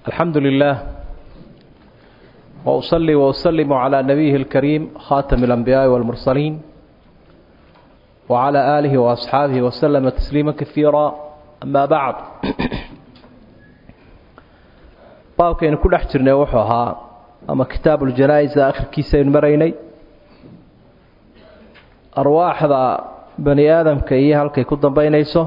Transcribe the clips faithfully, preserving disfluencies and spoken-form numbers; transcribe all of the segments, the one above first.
الحمد لله وأصلي وأسلم على نبيه الكريم خاتم الأنبياء والمرسلين وعلى آله وأصحابه وسلم تسليما كثيرا. أما بعد باوكين كل احترنا وحوها أما كتاب الجنائز آخر كيسين مريني أرواح ذا بني آدم كيها لكي كدن بينيسو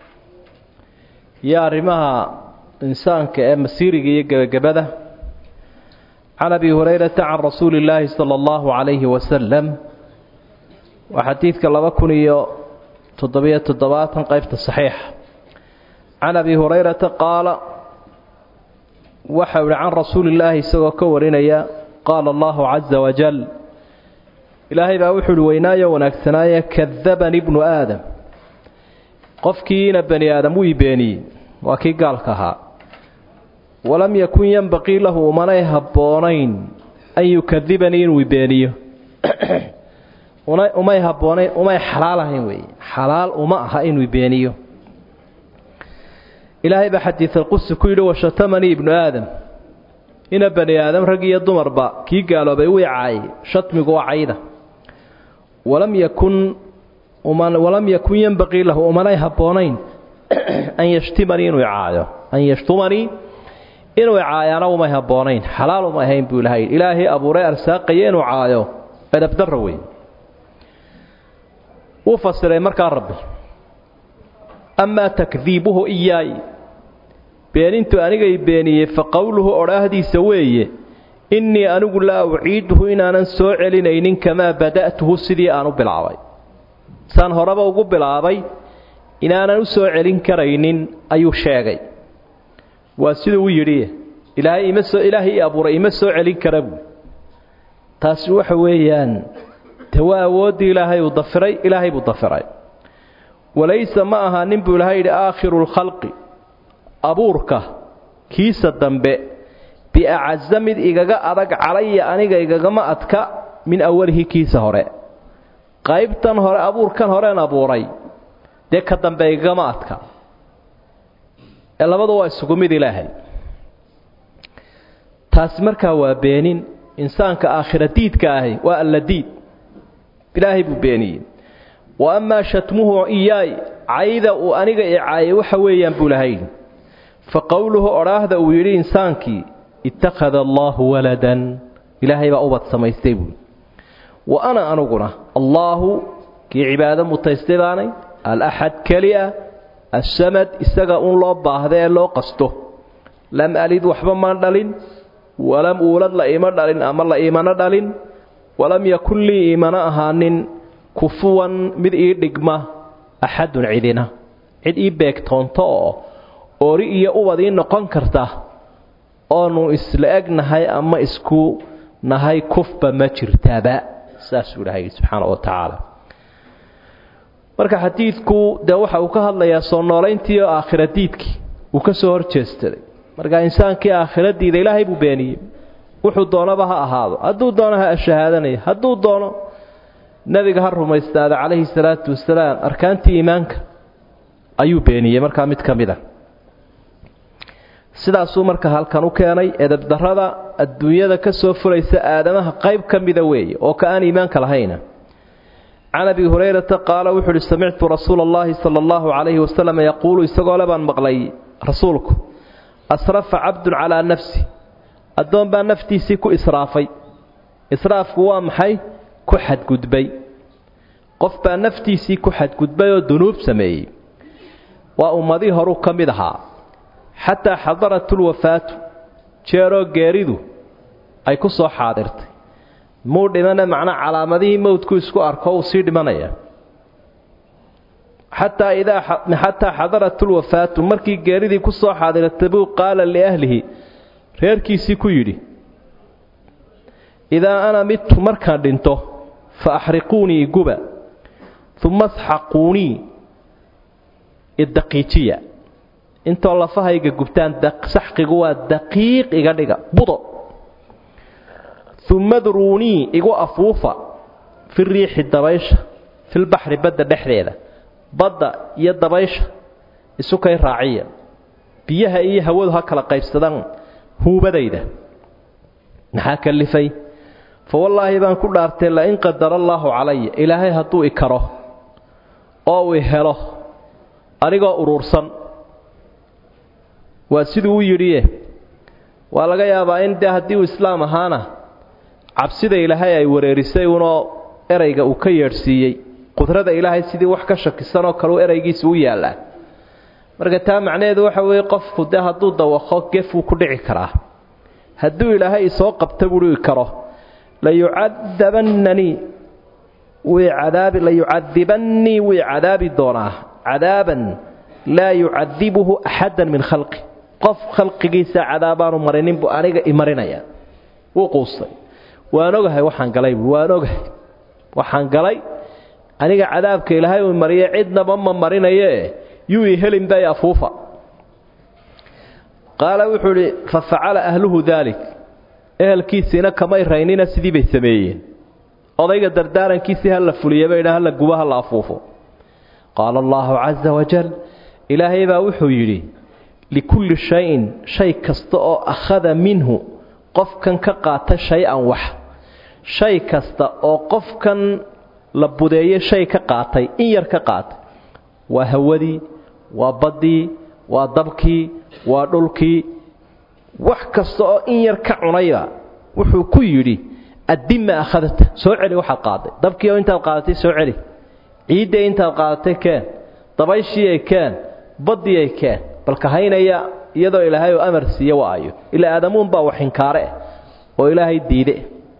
يا رمها إنسان كمسيري جبده. عن أبي هريرة عن رسول الله صلى الله عليه وسلم وحديث كلا بكني تضبية الضباط قيفة الصحيح. عن أبي هريرة قال وحول عن رسول الله سوى كورنيا قال الله عز وجل إلهي باوحل وينايا ونكتنايا كذبني ابن آدم قفكين بني آدم ويبيني وكي قال كها ولم يكن ينبغي له من يهبونين أن يكذبني ويبينيه وما يهبونين وما يحلالهين وي حلال وما هين ويبينيه. إلهي بحديث القدس كيلو وشتمني ابن آدم إن بني آدم رقي الضمر با كي قالوا بيوي عاي شتمي قوى عايدة ولم يكن ومن ولم يكن ينبغي له ومن يهبونين أن يشتمني ويعايه أن يشتمني inuu caayana uma habboonayn xalaal uma ahayn buu ilaahay ilaahay abuuray arsaaqay inuu caayo edab darro weyn uu fasiray markaa rabbi amma takdhibuhu iyay beenintu aniga ay beeniyay fa qawluhu oraahdiisa weeye inni anigu la uciiduhu inaanan soo celinaynin kama bada'tuhu sidii aanu bilaabay san horaba ugu bilaabay inaanan u soo celin karaynin ayuu sheegay. waa sidoo uu yiri ilaahay ima soo ilaahay abuuray ima soo celin karab taas waxa weeyaan tawaawoodi ilaahay u dafiray ilaahay buu dafiray walaysa ma aha nin buu ilaahay aakhirul khalqi abuurka kiisa dambe bi a'azzamid igaga adag calaya aniga igaga ma adka min awwalihi kiisa hore qaybtan hore abuurkan horeen abuuray de ka dambe igaga ma adka labadu waa isugu mid ilaahay. taas markaa waa beenin insaanka aakhiradiidka ahi waa alladiid ilaahay buu beeniyey. wa amma shatmuhu iyay ayda uu aniga icaayay waxa weeyaan buu lahayn fa qawluhu oraahda uu yiri insaankii ittakhadha Allahu waladan ilaahay baa ubad samaystay buu wa ana anuguna Allahu ki cibaada mutaystidaanay al ahad kaliya السمد استغى ان لو باهده لو قسطو لم الد وحبا ما دلين ولم اولد لا ايما دلين اما لا ايمانا دلين ولم يكن لي ايمانا اهانين كفوا مد اي دغما احد عيدنا عيد اي بيكتونتو اوري iyo ubadii noqon karta oonu isla egnahay ama isku nahay kufba ma jirtaba saas uu ilaahay subhanahu wa ta'ala. marka xadiidku da waxa uu ka hadlayaa soo nooleyntii aakhiradiidkii uu ka soo horjeestay marka insaankii aakhiradiida ilaahay buu beeniyay wuxuu doonaba ha ahaado hadduu doono ha shahaadanay hadduu doono nabiga har rumaystaada calayhi salaatu wasalaam arkaantii iimaanka ayuu beeniyay marka mid kamida sidaas uu marka halkan u keenay edab darrada adduunyada ka soo furaysa aadamaha qayb kamida weey oo ka aan iimaanka lahayn. عن أبي هريرة قال وحر سمعت رسول الله صلى الله عليه وسلم يقول استقال بان مقلي رسولك أسرف عبد على نفسي الدون بان نفتي سيكو إسرافي إسراف قوام حي كحد قدبي قف بان نفتي سيكو حد قدبي ودنوب سمي وأمضي هروك كمدها حتى حضرت الوفاة شيرو قيريدو أي كسو حاضرت مو دمنا معنا علامته موت كوسكو أركو سيد منايا حتى إذا حتى حضرت الوفاة مركي جاريدي كسو حاضر التبو قال لأهله ريركي سيكويري إذا أنا مت مركا دنتو فأحرقوني جبا ثم اسحقوني الدقيقية انتو الله فهي جبتان دق سحق جوا دقيق إيجاديجا بضع ثم دروني إيجو أفوفا في الريح الدبيش في البحر بدأ دحريده بدأ يد دبيش السكر راعية بيها إيه هودها كلا قيبستان huubadayda maxaa kalifay fawallaahi baan ku dhaartay la in qadara allaahu calaya ilaahay hadduu i karo oo uu helo anigoo urursan waa siduu u yidhiye waa laga yaabaa in dee haddii uu islaam ahaana cabsida ilaahay ay wareerisay unoo erayga uu ka yeedhsiiyey qudrada ilaahay sidii wax ka shakisanoo kaleu eraygiisa u yaallaa marka taa macnaheedu waxa weeye qofku dee hadduu dawaqo gef wuu ku dhici karaa hadduu ilaahay isoo qabta buui karo layucadabannanii wii cadaabi layucadibannii wii cadaabi doonaa cadaaban laa yucadibuhu axadan min khalqi qof khalqigiisa cadaabaanu marinin buu aniga i marinaya wuu quustay waan ogahay waxaan galay buu waan ogahay waxaan galay aniga cadaabka ilaahay uu mariye cidnaba ma marinaye yuu i helin bay afuufa qaala wuxuu idhi fafacala ahluhu daalik ehelkiisiina kamay raynina sidii bay sameeyeen odayga dardaarankiisii ha la fuliye bay idhaa ha la gubo ha la afuufo qaala allaahu caza wajal ilaahay baa wuxuu yidhi likulli shayin shay kasta oo akhada minhu qofkan ka qaata shay-an wax shay kasta oo qofkan la budeeye shay ka qaatay in yar ka qaatay waa hawadii waa baddii waa dabkii waa dhulkii wax kasta oo in yar ka cunayba wuxuu ku yidhi addima akhadata soo celi waxaad qaaday dabkii oo intaad qaadatay soo celi ciidda intaad qaadatay keen dabayshii ay keen baddii ay keen balka haynaya iyadoo ilaahay uu amar siiye waayo ilaa aadamuun baa wax inkaare oo ilaahay diide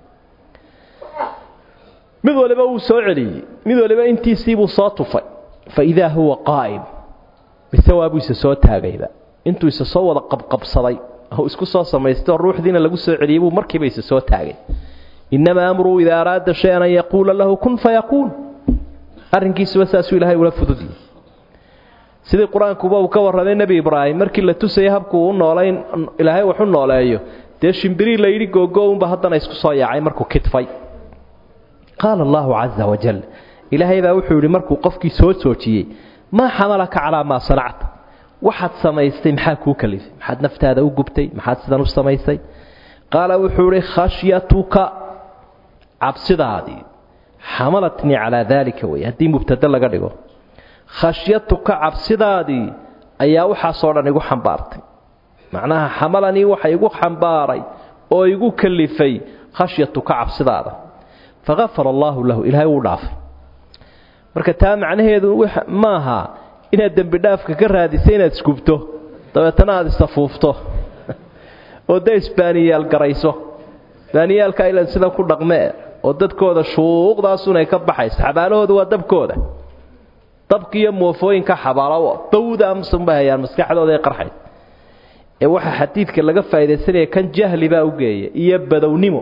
mid waliba uu soo celiyey mid waliba intiisii buu soo tufay fa idaa huwa qaa'im bisawaabu isa soo taagayba intuu isa soo wada qabqabsaday oo isku soo samaystay ruuxdiina lagu soo celiyay buu markiiba isa soo taagay inama amru idaa araada shay'an an yaqula lahu kun fayakun arrinkiisu wasaasu ilaahay wala fududi sidii quraankuba uu ka warramay nabi ibraahim markii la tusay habku uu nooleyn ilaahay wuxuu nooleeyo dee shimbiri la yiri googoonba haddana isku soo yaacay markuu kitfay qaala allahu caza wajal ilaahay baa wuxuu yidhi markuu qofkii soo soojiyey maa xamalaka calaa maa sanacta waxaad samaystay maxaa kuu kalifay maxaad naftaada u gubtay maxaad sidan u samaysay qaala wuxuu yidhi khashyatuka cabsidaadii xamalatnii calaa daalika wey haddii mubtada laga dhigo khashyatuka cabsidaadii ayaa waxaasoo dhan igu xambaartay macnaha xamalanii waxa igu xambaaray oo igu kalifay khashyatuka cabsidaada fagafara allaahu lahu ilaahay wuu dhaafay marka taa macnaheedu maaha inaad dembi dhaafka ka raadisay inaad isgubto dabeetana aad isafuufto oo da isbaaniyaal garayso baaniyaalka ilan sida ku dhaqmee oo dadkooda shuuqdaasun ay ka baxayso xabaalahooda waa dabkooda dabkiiyo moofooyinka xabaalo bawda amsan bay hayaan maskaxdooda ay qarxay ee waxa xadiidka laga faa'iideysanaya kan jahli baa u geeyay iyo badownimo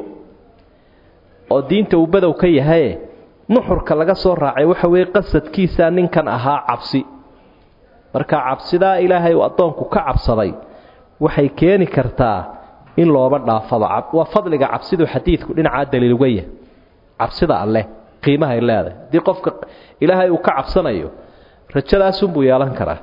oo diinta uu badow ka yahay nuxurka laga soo raacay waxa weey qasadkiisa ninkan ahaa cabsi marka cabsida ilaahay uu adoonku ka cabsaday waxay keeni kartaa in looba dhaafado waa fadliga cabsidu xadiidku dhinaca daliil uga yahay cabsida alle qiimaha leedahay di qofka ilaahay uu ka cabsanayo rajadaas uu buu yeelan karaa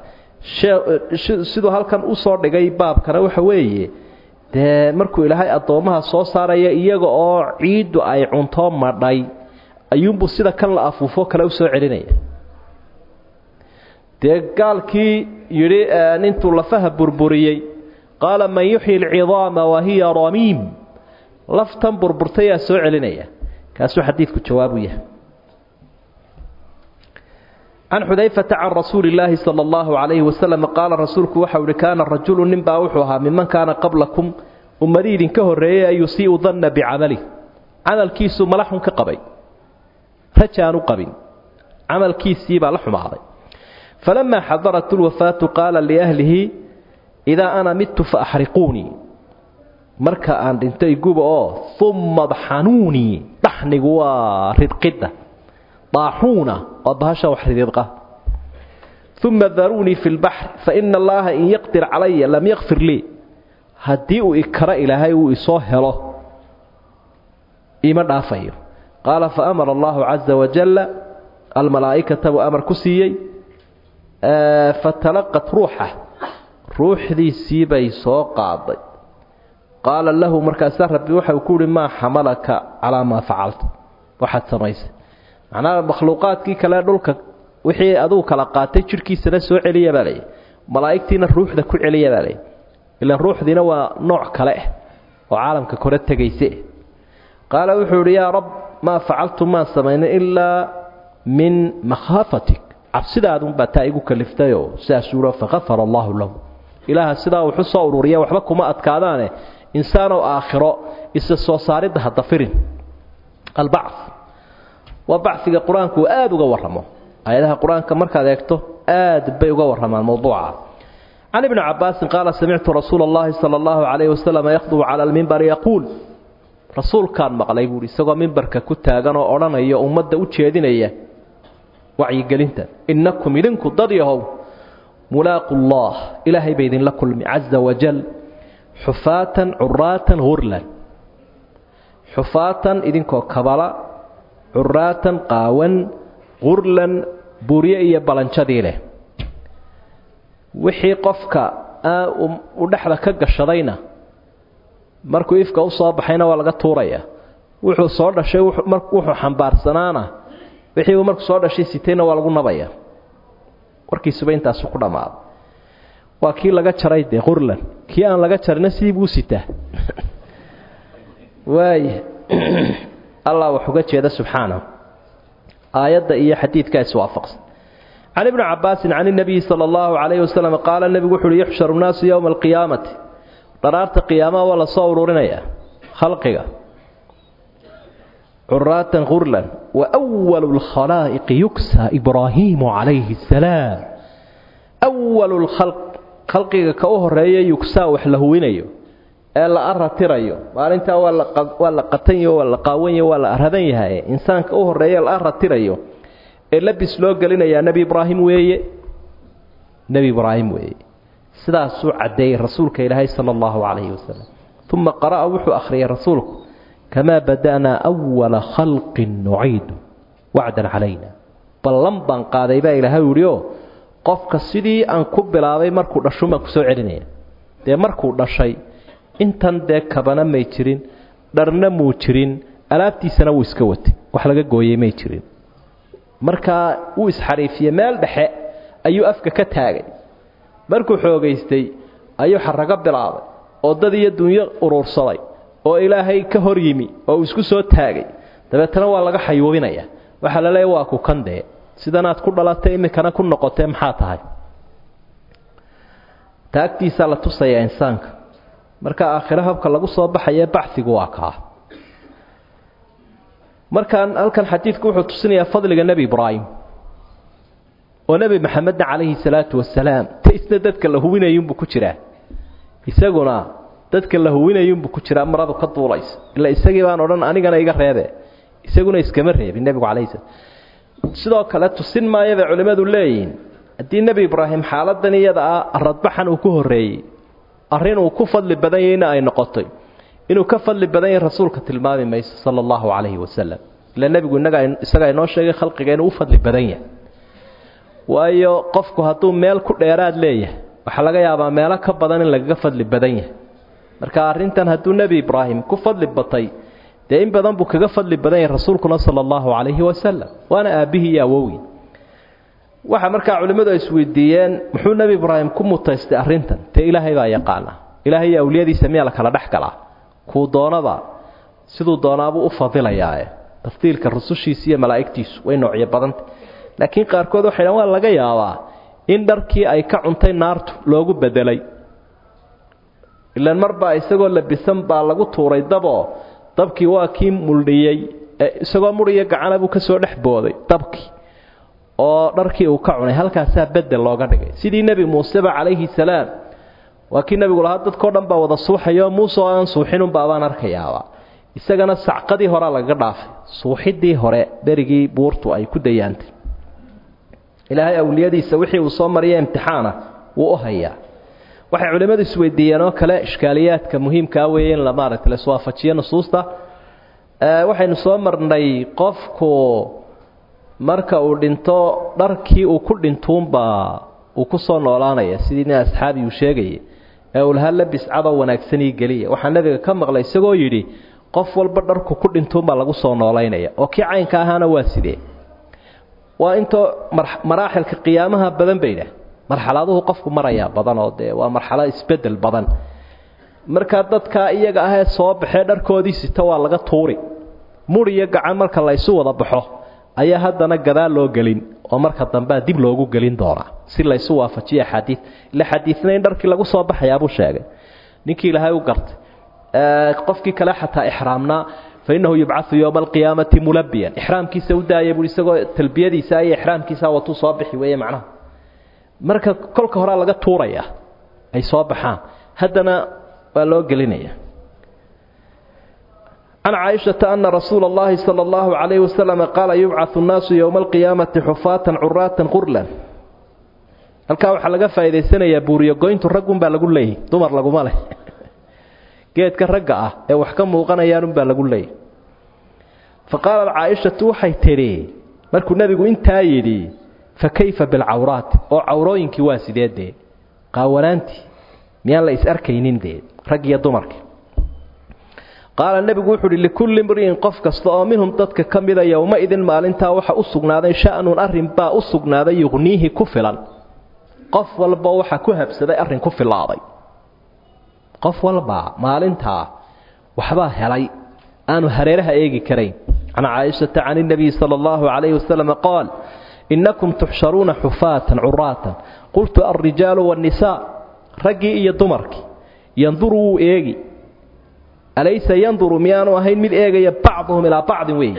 sidoo halkan u soo dhigay baabkana waxa weeye de markuu ilaahay adoomaha soo saaraya iyaga oo ciidu ay cunto madhay ayuunbu sida kan la afuufo kale u soo celinaya de gaalkii yiri intuu lafaha burburiyay qaala man yuhyi al'idama wa hiya ramim laftan burburtay soo celinaya kaasoo xadiidku jawaabu yahay عن حذيفة عن رسول الله صلى الله عليه وسلم قال رسولك وحول كان الرجل نبا وحوها ممن كان قبلكم ومريد كهرية يسيء ظن بعمله عمل كيس ملح كقبي فكان قبي عمل كيس يبا لحم عضي فلما حضرت الوفاة قال لأهله إذا أنا مت فأحرقوني مركا أن انتي قوبا ثم ضحنوني ضحني وارد قدة طاحونا وضهشا وحريقة ثم ذروني في البحر فإن الله إن يقدر علي لم يغفر لي هديء إكراء إلهي وإصاهره إيمان عفير قال فأمر الله عز وجل الملائكة وأمر كسيي آه فتلقت روحه روح ذي سيبي سوق عضي qaala lahu markaasaa rabbi waxa uu ku yidhi maa xamalaka calaa maa facalta waxaad samaysay macnaha makhluuqaadkii kale dhulka wixii aduu kala qaatay jirhkiisana soo celiya baa layidhi malaa'igtiina ruuxda ku celiya baa layidhi ilan ruuxdiina waa nooc kale ah oo caalamka kore tegayse qaala wuxuu yidhi yaa rab maa facaltu maan samaynay ilaa min makhaafatik cabsidaadunbaa taa igu kaliftayoo sidaasuu lo fakafara allaahu lahu ilaaha sidaa wuxuu soo ururiya waxba kuma adkaadaane insaanoo aakhiro isa soo saaridda hadda firin albacth waa bacfiga qur-aanku uu aada uga warramo aayadaha qur-aanka markaad eegto aad bay uga warramaan mowduuca can ibni cabbaasin qaala samictu rasuula allahi sala allahu calayhi wasalam yakhdubu cala almimbari yaquul rasuulkaan maqlay buuhi isagoo mimbarka ku taagan oo odhanaya ummadda u jeedinaya wacyigelinta innakum idinku dad yahow mulaaqu llah ilaahay bay idinla kulmi caza wajal xufaatan curaatan hurlan xufaatan idinkoo kabala curaatan qaawan hurlan buurye iyo balanjadii leh wixii qofka u dhexda ka gashadayna markuu ifka u soo baxayna waa laga tuuraya wuxuu soo dhashay wuxuu xambaarsanaana wixii uu markuu soo dhashay sitayna waa lagu nabaya warkiisuba intaasu ku dhammaado waa kii laga jaray dee hurlan kii aan laga jarina sidii buu sitaa waay allah wuxuuga jeeda subxaanahu aayadda iyo xadiidkaa iswaafaqsan can ibni cabbaasin can inabiyi sala allahu calayhi wasalam qaala nebigu wuxu uhi yuxsharu nnaasu yowma alqiyaamati dharaarta qiyaamaha waa la soo ururinayaa khalqiga curaatan hurlan wa walu lkhalaa'iqi yugsaa ibraahiimu calayhi asalaam walu lkhalq khalqiga ka u horeeya yugsaa wax la huwinayo ee la aratirayo maalintaa waa la qatanyo waa la qaawanyo waa la aradan yahay insaanka u horeeya la aratirayo ee labis loo gelinayaa nebi ibraahim weeye nebi ibraahim weeye sidaasuu caddeeyey rasuulka ilaahay sala allahu calayhi wasalam uma qara'a wuxuu akhriyay rasuulku kamaa bada'naa awala khalqin nuciidu wacdan calayna ballan baan qaaday baa ilaahay yidhi oo qofka sidii aan ku bilaabay markuu dhashun baan ku soo celinaya dee markuu dhashay intan dee kabana may jirin dharna muu jirin alaabtiisana wuu iska watay wax laga gooyey may jirin markaa wuu isxariifiyey meel dhexe ayuu afka ka taagay markuu xoogaystay ayuu xarago bilaabay oo dad iyo dunyo urursaday oo ilaahay ka hor yimi oo uu isku soo taagay dabeetana waa laga xayuubinaya waxaa la leeyahay waa ku kandee sidanaad ku dhalatay iminkana ku noqotee maxaa tahay taagtiisaa la tusayaa insaanka marka aakhiro habka lagu soo baxaye baxigu waa kaa markaan halkan xadiidku wuxuu tusinayaa fadliga nebi ibraahim oo nebi maxamedna calayhi salaatu wasalaam ta isna dadka la huwinayunbuu ku jiraa isaguna dadka la huwinayunbuu ku jiraa maradu ka duulaysa ila isagii baan odhan anigana iga reebe isaguna iskama reebin nebigu calayhi salaam sidoo kale tusin maayo bay culimmadu leeyihiin haddii nebi ibraahim xaaladan iyada ah aradbaxan uu ku horreeyey arrin uu ku fadli badan yahayna ay noqotay inuu ka fadli badan yahay rasuulka tilmaami mayso sala allahu calayhi wasalam ila nebigu innaga isagaa inoo sheegay khalqiga inuu u fadli badan yahay waayo qofku hadduu meel ku dheeraad leeyahay waxaa laga yaabaa meelo ka badan in lagaga fadli badan yahay marka arrintan hadduu nebi ibraahim ku fadli batay dee in badan buu kaga fadli badan yahay rasuulkuna sala allahu calayhi wasalam waana aabbihii iyo awowgii waxaa markaa culimmadu ay isweydiiyeen muxuu nebi ibraahim ku mutaystay arrintan dee ilaahay baa yaqaana ilaahay iyo awliyadiisa miyaa la kala dhex galaa kuu doonaba siduu doonaabuu u fadilayaae tafdiilka rusushiisa iyo malaa'igtiisu way noocyo badanta laakiin qaarkood waxay dhahan waa laga yaabaa in dharkii ay ka cuntay naartu loogu bedelay ilaan marbaa isagoo labisan baa lagu tuuray daboo dabkii waa kii muldhiyey isagoo mudhiyo gacana buu ka soo dhex booday dabkii oo dharkii uu ka cunay halkaasaa bedel looga dhigay sidii nebi muuseba calayhi salaam waa kii nebigu lahaa dadkao dhan baa wada suuxayo muuse oo aan suuxinunba abaan arkayaaba isagana sacqadii horea lagaga dhaafay suuxidii hore berigii buurtu ay ku dayaantay ilaahay awliyadiisa wixii uu soo mariya imtixaana wuu u hayaa waxay culimmadu isweydiiyeen oo kale ishkaaliyaadka muhiimkaa weeye in la maaragtay la iswaafajiyo nusuusta waxaynu soo marnay qofku marka uu dhinto dharkii uu ku dhintuunbaa uu ku soo noolaanaya sidii nin asxaabi uu sheegayay ee uu lahaa labis cado wanaagsan ii geliya waxaa nabiga ka maqlay isagoo yidhi qof walba dharku ku dhintuunbaa lagu soo noolaynaya oo kii caynka ahaana waa sidee waa intoo maraaxilka qiyaamaha badan bayda marxaladuhu qofku maraya badan oo dee waa marxalad isbedel badan marka dadka iyaga ah ee soo baxay dharkoodii sita waa laga tuuri muriyo gacan marka la isu wada baxo ayaa haddana gadaal loo gelin oo marka dambe dib loogu gelin doona si la isu waafajiyo xadiis ila xadiisna in dharkii lagu soo baxay abu sheegay ninkii ilaahay u gartay ee qofkii kale xataa ihraamna fa innahu yub'athu yawm al-qiyamati mulabbiyan ihraamkiisa u daayay buu isagoo talbiyadiisa ay ihraamkiisa wato soo bixi weeye macnaha marka kolka hore laga tuuraya ay soo baxaan haddana waa loo gelinaya عن عائشة أن رسول الله صلى الله عليه وسلم قال يبعث الناس يوم القيامة حفاة عراة غرلا halka waxa laga faa'iideysanaya buuriyo goyntu raggun baa lagu leeyahay dumar lagu ma leh geedka ragga ah ee wax ka muuqanayaan baa lagu leeyahay faqala Aisha waxay tiri markuu nabigu intaa yiri fa kayfa bil awrat oo awrooyinkii waa sideedee qaawanaanti miyaan la is arkaynin deed rag iyo dumarka قال النبي وحده لكل امرئ قف كasta oo minhum dadka kamida yawma idin maalinta waxa u sugnaaday sha'nun arrin baa u sugnaaday yughnihi ku filan qof walba waxa ku habsaday arrin ku filaaday qof walba maalinta waxba helay aanu hareeraha eegi karayn ana Aisha ta'ani nabi sallallahu alayhi wasallam qaal innakum tuhsharuna hufatan uratan qultu ar-rijalu wan-nisaa ragi iyo dumarki yanduru eegi أليس ينظر ميانو هين مد إيجا بعضهم إلى بعض وين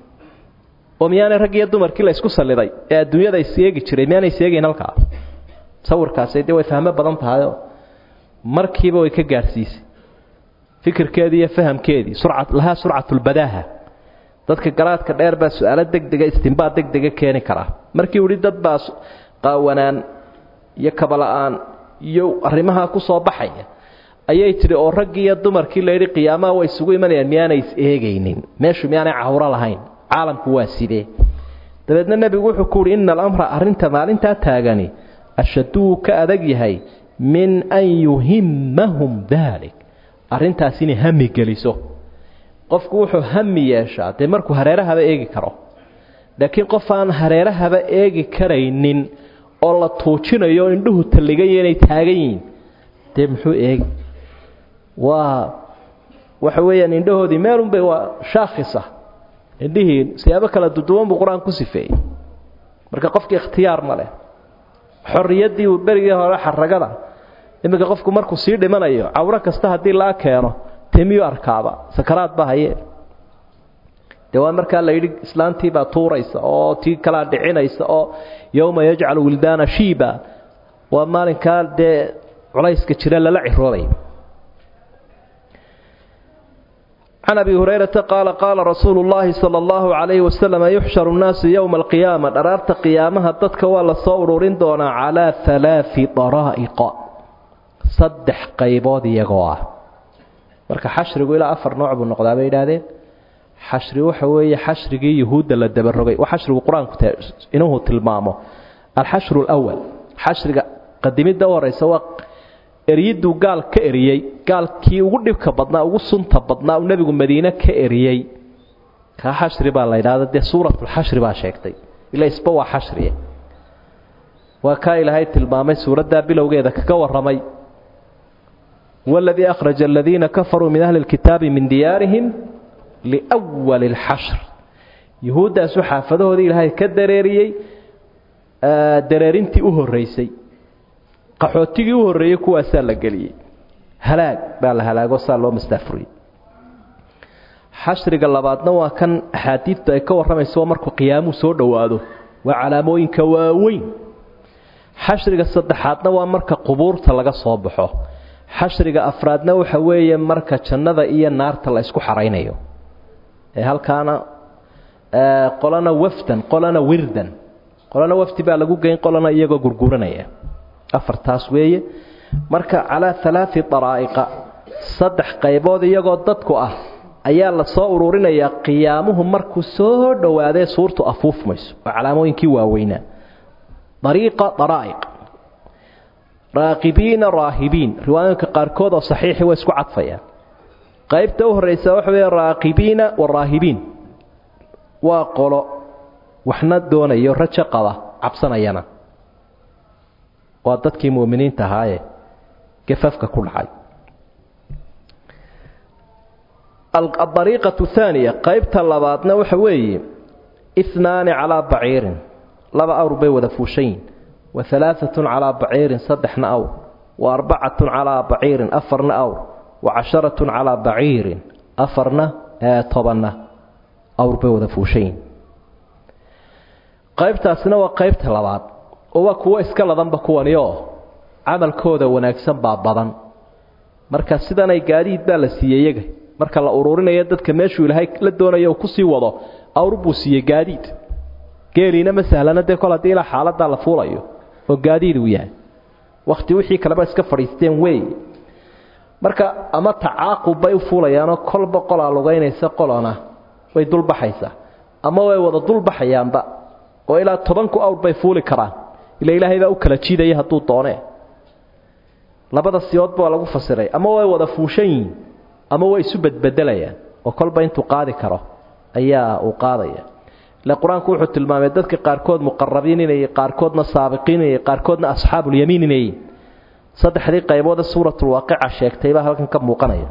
وميان رجع الدمر كلا يسكت اللي الدنيا ذا يسيجي تري ميان يسيجي نلقى صور كاسيدي ويفهمه بدن هذا مركبه ويكجارسيس فكر كذي يفهم كذي سرعة لها سرعة البداهة ضدك قرات كدير بس سؤالات دق دق استنباط دق دق كيني كرا مركب وريد باس قاونان يكبلان يو رمها كصباحية ayay tiri oo rag iyo dumarkii la yiri qiyaamaha way isugu imanayaan miyaanay is eegaynin meeshu miyaanay cawra lahayn caalamku waa sidee dabeedna nabigu wuxuu ku yiri innal amra arinta maalinta taagani ashadu ka adag yahay min an yuhimmahum dhalik arintaas inay hami geliso qofku wuxuu hami yeeshaa de markuu hareerahaba eegi karo laakiin qof aan hareerahaba eegi karaynin oo la tuujinayo indhuhu taligay inay taagayin de muxuu eegi waa waxa weeyaan indhahoodii meelun bay waa shaakhisa indhihii siyaabo kala duwan buu quraan ku sifeeyay marka qofkii ikhtiyaar ma leh xorriyadii uu berigii hore xaragada imika qofku markuu sii dhimanayo awra kasta hadii la keeno temiyo arkaaba sakaraad ba haye dawaan marka la yiri islaantii baa tuuraysa oo tii kala dhicinaysa oo yawma yaj'al wildana shiba wa maalinka de culayska jira la cirooday عن أبي هريرة قال قال رسول الله صلى الله عليه وسلم يحشر الناس يوم القيامة أرارت قيامها تدك ولا صور رندونا على ثلاث طرائق صدح قيباد يقوى marka xashrigu ila afar nooc buu noqdaa bay yiraahdeen xashri waxa weeye xashrigii yahuuda la dabarogay waxa xashrigu quraanku inuu tilmaamo al-hashru al-awwal xashriga qadimida horeysa waa eriyadu gaal ka eriyay gaalkii ugu dhibka badnaa ugu sunta badnaa uu nabigu Madiina ka eriyay ka xashri baa la yiraahdaa de suuratul xashri baa sheegtay ila isba waa xashri waa ka ilaahay tilmaamay suurada bilowgeeda ka waramay والذي أخرج الذين كفروا من أهل الكتاب من ديارهم لأول الحشر يهودا سحافظه ذي لهاي كدريري دريرنتي أهو الرئيسي قحوتي أهو الرئيكو أسال قلي هلاك بقى هلاك وصال الله مستفري حشر قلباتنا وكان حديث تأكو الرمي سوى مركو قيامه سور دوادو وعلاموين كواوين حشر قصدحاتنا ومركو قبور تلقى صبحه xashriga afraadna waxa weeye marka jannada iyo naarta la isku xareynayo ee halkaana ee qolana wafdan qolana wirdan qolana wafti baa lagu geyn qolana iyagoo gurguranaya afartaas weeye marka ala thalathi taraa'iqa saddex qaybood iyagoo dadku ah ayaa la soo ururinaya qiyaamuhu markuu soo dhawaade suurtu afuufmayso waa calaamooyinkii waaweynaa dariiqa taraa'iq raaqibiina raahibiin riwaayooyinka qaarkood oo saxiixi way isku cadfayaan qaybta u horeysa waxa weeye raaqibiina wa raahibiin waa qolo waxna doonayo rajo qaba cabsanayana waa dadkii muuminiinta ahaaye gafafka ku dhacay الطريقة الثانية قيبت اللباتنا وحوي اثنان على بعير لبا أور بي وذفوشين وثلاثة على بعير صدحنا أور وأربعة على بعير أفرنا أور وعشرة على بعير أفرنا طبنا أور بي وذفوشين قيبت أسنا وقيبت اللبات وكوا إسكال ذنب كوانيو عمل كودا وناكسن بابضان مركز سيدان أي قاديد بالسيئة يجي marka la ururinayo dadka meeshuu ilaahay la doonayo ku sii wado awr buu siiyay gaadiid geelina ma sahlana de kala diila xaaladda la fuulayo oo gaadiid uu yahay waqti wixii kale ba iska fariisteen way marka ama tacaaqub bay fuulayaan kolba qol alugaynaysa qolana way dul baxaysa ama way wada dul baxayaanba oo ilaa toban ku awr bay fuuli karaan ila ilaahay baa u kala jiiday haduu doonee labada siyood baa lagu fasiray ama way wada fuushayn ama way isu badbedelayaan oo kolba intuu qaadi karo ayaa uu qaadaya la quraanku wuxuu tilmaamay dadka qaar kood muqarrabiin inay qaar koodna saabiqiin inay qaar koodna asxaabul yamiin inay saddexdii qaybood suuratul waaqica sheegtay baa halkan ka muuqanaya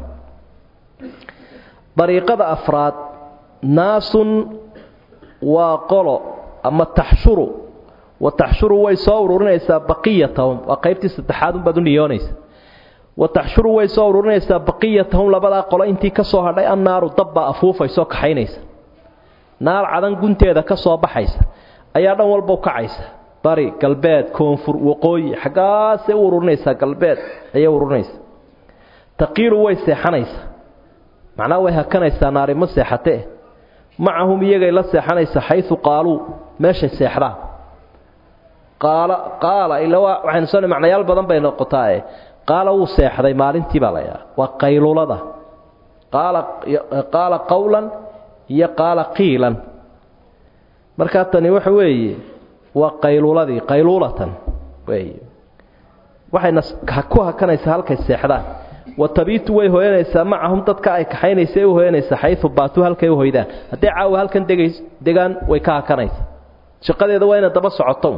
dariiqada afraad naasun waa qolo ama taxshuru wa taxshuru way soo ururinaysaa baqiyatahum waa qaybtii saddexaad u bad u niyoonaysa وتحشر ويسو ورنيسا بقيتهم لبدا قله انتي كسو هدhay النار ضبا افوفayso kaxaynaysa naar cadan gunteeda ka soo baxaysa ayaa dhan walba u kacaysa bari galbeed koonfur waqooyi xagaas ay ururnaysa galbeed ayaa ururnaysa taqiiru way seexanaysa macnaa way hakanaysa naari ma seexatee macahum iyaga la seexanaysa haythu qaalu meesha seexda qaala qaala ila waxaan soo macnayaal badan bay noqotay قال وسيحدي مالنتي باليا وقيلولده قال قال قولا هي قال قيلا markaatani waxa weeye waa qayluuladii qaylulatan way waxayna ku hakanaysa halkay seexdaan watabiitu way hooyanaysa macahum dadka ay kaxaynaysa ay hooyanaysa haythu baatu halkay hooydaan hadii caaw halkan degays degan way ka hakanaysa shaqadeeda waa inay daba socoto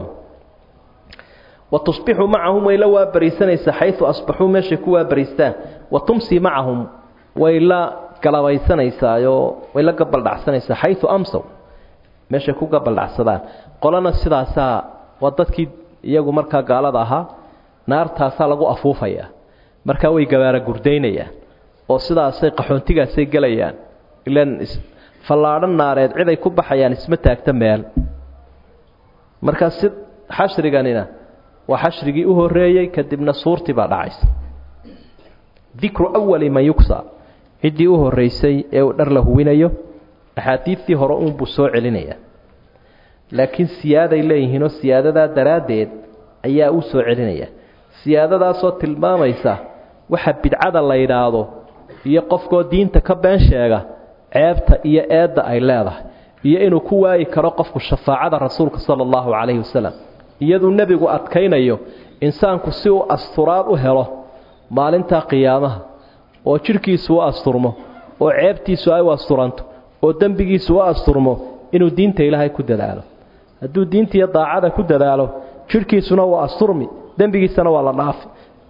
وتصبح معهم وإلا وابريسانيسا حيث أصبحوا ماشي كوا بريستان وتمسي معهم وإلا كلاويسانيسا وإلا قبل دعسانيسا حيث أمسوا ماشي كوا قبل دعسان قولنا السداسا وددك يجو مركا قالدها نار تاسا لغو أفوفيا مركا وي غبارا غردينيا oo sidaasay qaxoontigaasay galayaan ilaan fallaaran naareed cid ay ku baxayaan isma taagta meel marka sid xashriganina وحشرقي أهريي كدبنا صورتي بعد عيس ذكر أول ما يكسى هدي أهريسي أو درله وينيو أحاديثي هرؤون بسوع لنيا لكن سيادة إليه هنا سيادة دا دراديد أيا أسوع لنيا سيادة دا صوت الماميسة وحبد عاد الله يداده يقفكو دين تكبان شاقة عيبتا إيا آد أي لاده إيا إنو كواي كرقفكو الشفاعة رسولك صلى الله عليه وسلم iyadoo nabigu adkaynayo insaanku si uu asturaad u helo maalinta qiyaamaha oo jirkiisu u asturmo oo ceebtiisu ay u asturanto oo dambigiisu u asturmo inuu diinta Ilaahay ku dadaalo hadduu diinta iyo daacada ku dadaalo jirkiisuna waa asturmi dambigiisana waa la dhaafi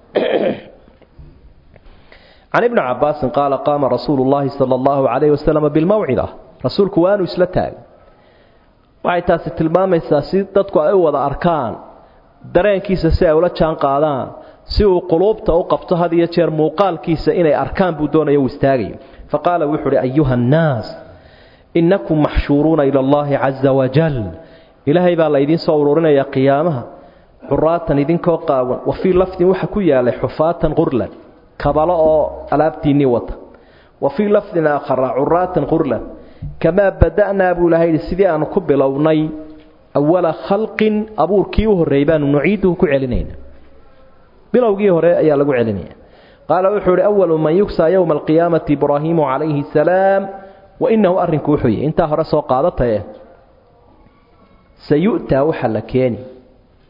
عن ابن عباس قال قام رسول الله صلى الله عليه وسلم بالموعظة رسولك وانو اسلتاك waxay taasi tilmaamaysaa si dadku ay wada arkaan dareenkiisa si ay ula jaan qaadaan si uu qulubta u qabto had iyo jeer muuqaalkiisa inay arkaan buu doonayo istaagay faqala wuxuu ayuha الناس innakum mahshuruna ila Allah azza wa jal ilaahay baa la idin soo ururinaya qiyaamaha xuraatan idinkoo qaawan wa fi lafdin waxa ku yaalay xufaatan qurlan kabalo oo alaabtiini wata wa fi lafdin aakhara xuraatan qurlan كما بدأنا أبو لهيد سيدي أن كبلوني أول خلق أبور كيوه الريبان نعيده كعلنين بلوغيه رأي لغو علنين قال وحوري أول من يكسى يوم القيامة إبراهيم عليه السلام وإنه أرن كوحي انتهى رسول قادته سيؤتى وحلكيني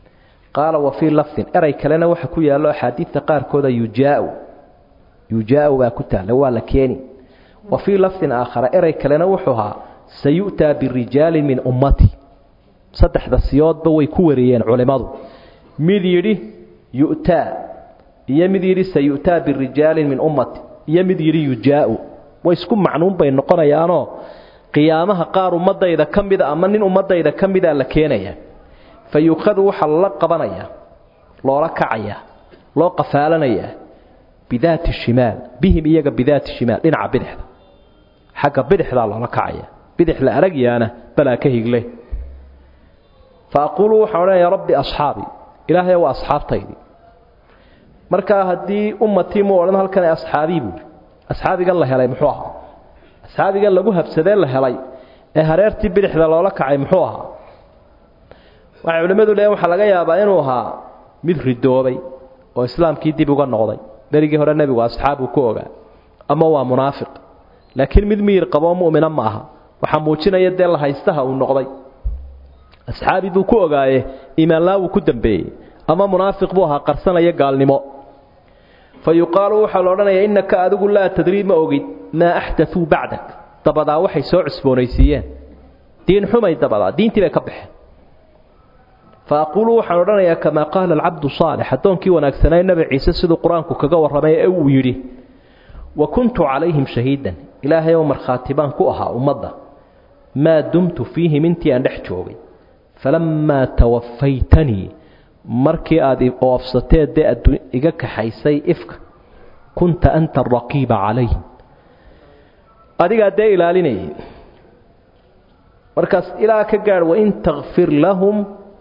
qaala wa fii lafdin eray kalena waxa ku yaallo axaadiidta qaarkooda yujaau yujaau baa ku taalla waa la keeni wa fii lafdin aakhara eray kalena wuxuu ahaa sayu'taa birijaalin min ummati saddexda siyoodba way ku wariyeen culimmadu mid yidhi yu'taa iyo mid yidhi sayu'taa birijaalin min ummati iyo mid yidhi yujaau way isku macnuun bay noqonayaanoo qiyaamaha qaar ummadayda ka mida ama nin ummadayda ka mida la keenaya fa yuukhadu waxaa lala qabanayaa loola kacayaa loo qafaalanayaa bidaati shimaal bihim iyaga bidaati shimaal dhinaca bidixda xagga bidixdaa loola kacaya bidix la aragyaana balaa ka higle fa aquulu waxaan odhanayaa rabbi asxaabii ilaahay waa asxaabtaydii markaa haddii ummatii mu odhan halkan ee asxaabii buuri asxaabigan la helay muxuu ahaa asxaabigan lagu habsadee la helay ee hareertii bidixda loola kacay muxuu ahaa waxay culimmadu leeyihin waxaa laga yaabaa inuu ahaa mid ridoobay oo islaamkii dib uga noqday berigii hore nebigu asxaabuu ku ogaa ama waa munaafiq laakiin mid miyir qaboo mu'mina ma aha waxaa muujinaya dee la haystaha uu noqday asxaabi buu ku ogaaye iimaanlaa wuu ku dambeeyey ama munaafiq buu ahaa qarsanaya gaalnimo fa yuqaalu waxaa la odhanayaa innaka adigu laa tadrii ma ogid maa axdatuu bacdak dabadaa waxay soo cusboonaysiiyeen diin xumay dabadaa diintii bay ka baxeen fa aquulu waxaan odhanayaa kamaa qaala alcabdu saalix addoonkii wanaagsanaa nebi ciise siduu qur-aanku kaga warramay ee uu yidhi wa kuntu calayhim shahiidan ilaahay oo markhaati baan ku ahaa ummadda maa dumtu fiihim intii aan dhex joogay falammaa tawafaytanii markii aad oofsatee dee iga kaxaysay ifka kunta anta araqiiba calayhim adigaa dee ilaalinayay markaas ilaa ka gaadh wain takfir lahum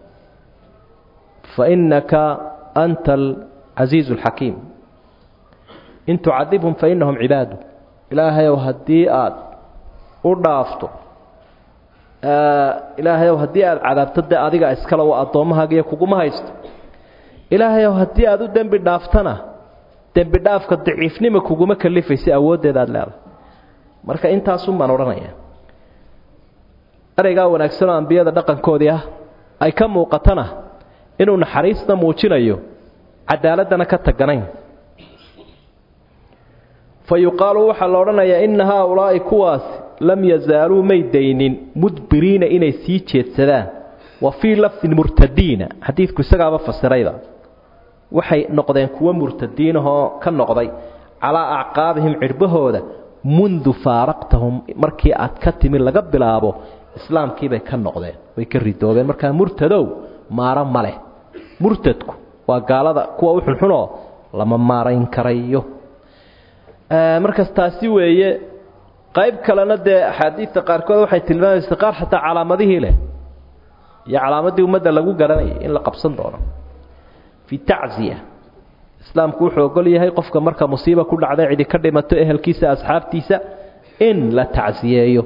fainaka anta alcasiizu alxakiim in tucadibhum fainahum cibaadu ilaahayow haddii aad u dhaafto ilaahayow haddii aad cadaabto dee adiga iskale waa addoommahaagiiyo kuguma haysto ilaahayow haddii aad u dembi dhaaftana dembi dhaafka daciifnima kuguma kalifaysa awooddeeda aad leedahay marka intaasun baan odhanayaa ereygaa wanaagsanoo ambiyada dhaqankoodii ah ay ka muuqatana inuu naxariisna muujinayo cadaaladana ka taganayn fa yuqaalu waxaa la odhanayaa inna haaulaa'i kuwaasi lam yazaaluu may daynin mudbiriina inay sii jeedsadaan wa fii lafdin murtadiina xadiidku isagaaba fasirayda waxay noqdeen kuwo murtadiinahoo ka noqday calaa acqaabihim cirbahooda mundu faaraqtahum markii aad ka timi laga bilaabo islaamkiibay ka noqdeen way ka ridoobeen markaa murtadow maaro ma leh murtadku waa gaalada kuwa u xunxunoo lama maarayn karayo markaas taasi weeye qayb kalena dee axaadiidta qaarkood waxay tilmaamaysa qaar xataa calaamadihii leh iyo calaamadii ummadda lagu garanayay in la qabsan doono fi tacziya islaamku wuxuu ogol yahay qofka marka musiiba ku dhacday cidi ka dhimato ehelkiisa asxaabtiisa in la tacziyeeyo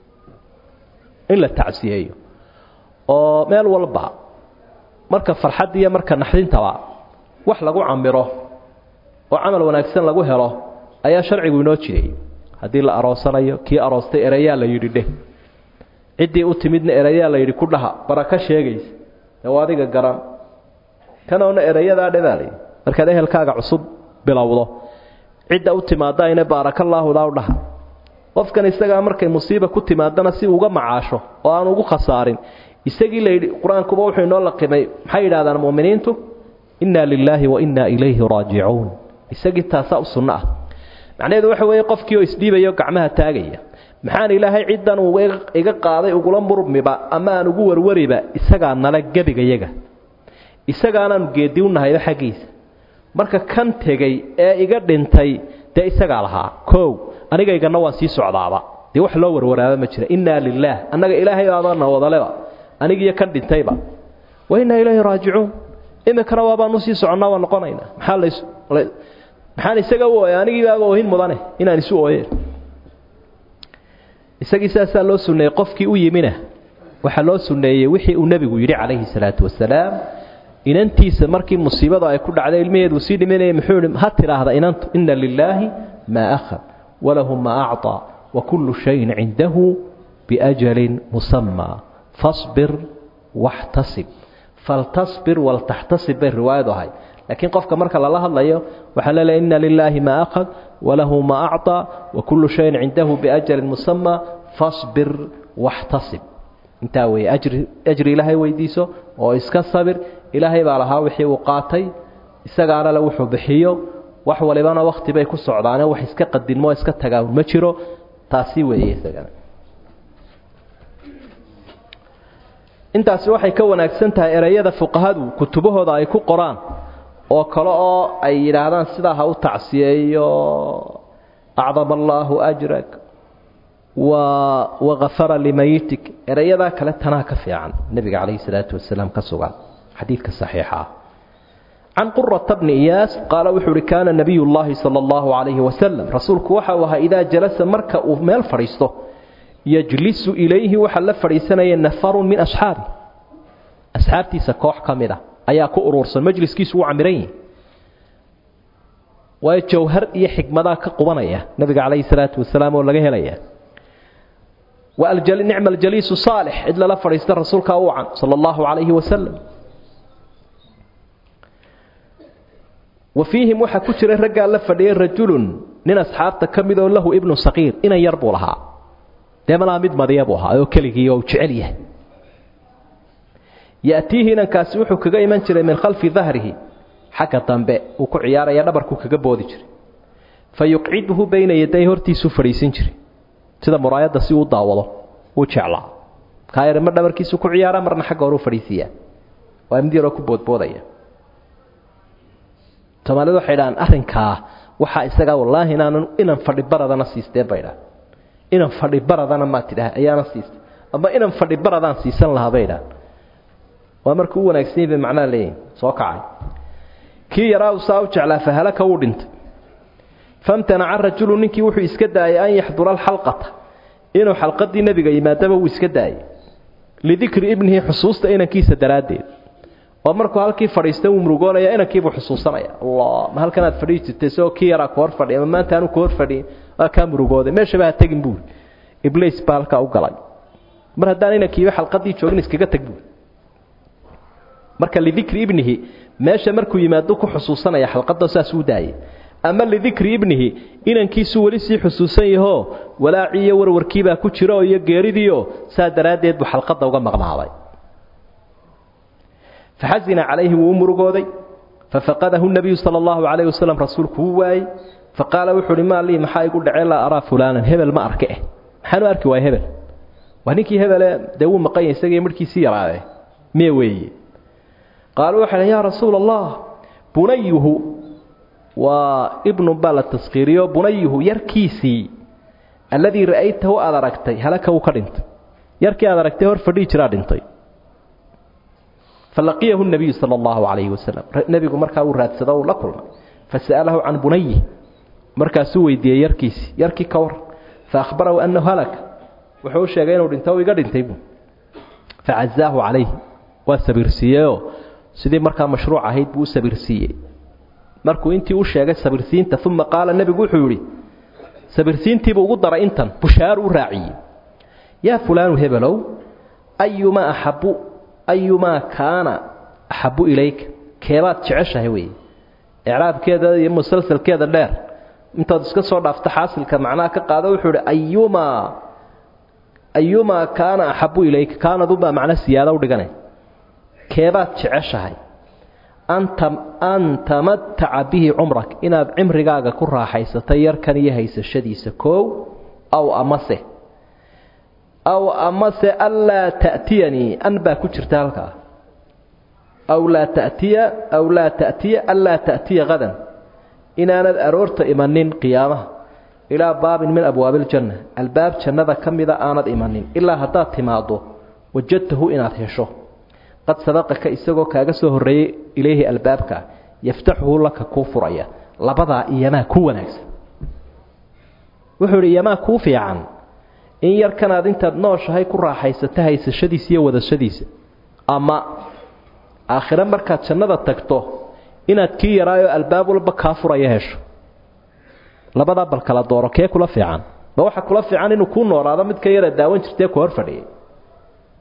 in la tacziyeeyo oo meel walba marka farxad iyo marka naxdintaba wax lagu camiro oo camal wanaagsan lagu helo ayaa sharcigu inoo jiray haddii la aroosanayo kii aroostay erayaa la yidhi dheh ciddii u timidna erayaa la yidhi ku dhaha baraka sheegaysa ee adiga garan kanoona erayadaa dhebaalay markaad ehelkaaga cusub bilowdo cidda u timaada inay baarakallaahu daa u dhaha qofkan isagaa markay musiiba ku timaadana si uga macaasho oo aan ugu khasaarin isagii la yidhi qur-aankuba wuxuu inoo laqimay maxay yidhahdaan mu'miniintu innaa lilaahi wa innaa ilayhi raajicuun isagii taasaa u sunno ah macnaheedu waxa weeye qofkii oo isdhiibayo gacmaha taagaya maxaan ilaahay ciddan uu iga qaaday ugula murmiba ama aan ugu warwariba isagaa nala gebigayaga isagaanaanu geedi u nahayba xaggiisa marka kan tegey ee iga dhintay dee isagaa lahaa kow anigaygana waan sii socdaaba dee wax loo warwaraaba ma jira innaa lilaah annaga ilaahay baabana wadaleba anigiiyo kan dhintayba wa innaa ilayhi raajicuun iminkana waabaanu sii soconnaa waa noqonaynaa maxaa lays maxaan isaga u ooyay anigii baaga oohin mudane inaan isu ooyeen isagii saasaa loo sunneeyey qofkii u yimina waxaa loo sunneeyey wixii uu nebigu yidhi calayhi salaatu wasalaam inantiisa markii musiibada ay ku dhacday ilmaheedu sii dhimanayay muxuu yidhi ha tidhaahda inantu inna lilaahi maa akhad walahu maa acطaa wa kullu shayin cindahu biajalin musamaa fasbir waxtasib faltasbir waltaxtasib bay riwaayadu ahay laakiin qofka marka lala hadlayo waxaa la leeyahay inna lilaahi ma akhad walahu ma acطى wakullu shayin cindahu biajalin musamma fasbir waxtasib intaa weeye ajri ajri ilaahay weydiiso oo iska sabir ilaahay baa lahaa wixii uu qaatay isagaana la wuxuu bixiyo wax walibana waqti bay ku socdaane wax iska qadinmo iska tagaa ma jiro taasi weeye isagana intaasi waxay ka wanaagsan tahay erayada fuqahadu kutubahooda ay ku qoraan oo kale oo ay yiraahdaan sida ha u tacsiyeeyo a'adama Allahu ajrak wa waghfara limayitik erayada kale tanaa ka fiican nabiga kaleey salaatu wasalaam ka sugan xadiidka saxiixa عن قرة بن إياس قال وحر كان نبي الله صلى الله عليه وسلم رسولك وحوها إذا جلس مركأ مال فريسته يجلس إليه وحل فريسنا ينفر من أصحابه أصحابتي سكوح كاملة أيا كؤرورس المجلس كيسو عمرين ويجوهر يحق مدى كقبانية نبي عليه الصلاة والسلام ولا جه ليه والجل نعم الجليس صالح إلا لا فريسته رسولك أوعا صلى الله عليه وسلم وفيهم وحا كجر رجال لفدي رجل من اصحابته كميدو له ابن صغير ان يربو لها دائما ميد مديبوها او كليغي او جعليه ياتيه ان كاس وحو كغا ايمان جيري من خلف ظهره حكا دنبه او ku ciyaaraya dhabarku kaga boodi jiray fayuqiduhu bayna yaday hortiisu fariisin jiray sida muraayada si uu daawado uu jeclaa kaayar ma dhabarkiisu ku ciyaara marna xagga hore fariisiya waa mid yar ku boodboodaya Soomaalidu waxay dhaheen arrinka waxa isaga wallahi inaan inaan fadhi baradana siistay bayda inaan fadhi baradana ma tidaa ayaana siistay ama inaan fadhi baradana siisan lahaa bayda waa markuu wanaagsan yahay macna leeyahay soo kacay kii yaraa uu saaw jeclaa fahalaka uu dhintay famtana ar-rajulu ninkii wuxuu iska daayay an yahdura al-halqata inuu xalqadii nabiga yimaadaba uu iska daayay lidikri ibnihi xusuusta inankiisa daraadeed oo markuu halkii fadhiistay uu murugoonaya inankiibu xusuusanaya Allah ma halkan aad fadhiistay soo kii yara koor fadhiya ma maanta aanu koor fadhiyo waa ka murugooday meesha baa tagin buu iblis baalka u galay mar hadaan inankiiba xalqadii joogin iskaga tag buu marka lidikri ibnihi meesha markuu yimaado ku xusuusanaya xalqada saas uu daayay ama lidikri ibnihi inankiisu wali si xusuusan yaho walaaciyo warwarkiiba ku jiro iyo geeridiyo saa daraadeed buu xalqada uga maqnaaday فحزن عليه ومرغودي ففقده النبي صلى الله عليه وسلم رسولك واي فقال وحر ما لي ما حا يقول دعي لا ارى فلانا هبل ما اركه maxaan arki waay hebel waaninkii hebel dawo maqay isagay markiisi yaraaday meeway qaalu waxa ya rasuul allah bunayhu wa ibn bala tasqiriyo bunayhu yarkiisi alladhi ra'aytahu adaragtay halaka uu ka dhintay yarkii adaragtay hor fadhi jira dhintay فلقيه النبي صلى الله عليه وسلم النبي markaa uu raadsado la kulmay fasalahu an bunayhi markaa soo weydiiyay yarkiisi yarkii ka war فأخبره أنه هلك وحو sheegay inuu dhintay iga dhintay buu فعزاه عليه wasabirsiyo sidii markaa mashruuc ahayd buu sabirsiiyay markuu intii uu sheegay sabirsiinta thumma qaala nabigu wuxuu yiri sabirsiintii buu ugu daray intan bushaar u raaciyay ya fulaan hebalow ayyuma ahabbu ayyuma kaana ahabbu ilayk keebaad jeceshahay way i'raabkeeda iyo musalsalkeeda dheer intaad iska soo dhaafta xaasilka macnaa ka qaado wuxuu yiri ayyuma ayyuma kaana ahabbu ilayk kaana duba macna siyaada u dhiganay keebaad jeceshahay anta anta matta'a bihi umrak inaad cimrigaaga ku raaxaysatay yarkan iyo haysashadiisa koow aw amase aw amase alla ta'tiyani an ba ku jirta halka aw la ta'tiya aw la ta'tiya alla ta'tiya gadan inaanad aroorta imanin qiyaamaha ila baab min abwaab aljanna albaab jannada kamida aanad imanin illa hadaa timaado wajadtahu inaad hesho qad sabaqaka isagoo kaaga soo horeeyay ilayhi albaabka yaftahu laka kufraya labada iyama ku wanaagsan wuxuu iyama ku fiican in yarkan aad intaad nooshahay ku raaxaysatay haysashadiisa iyo wadashadiisa ama aakhira markaad jannada tagto inaad kii yaraayo albaab walba ka furaya hesho labada bal kala dooro kee kula fiican ma waxa kula fiican inuu ku noolaado mid ka yara daawan jirtay ku hor fadhiyay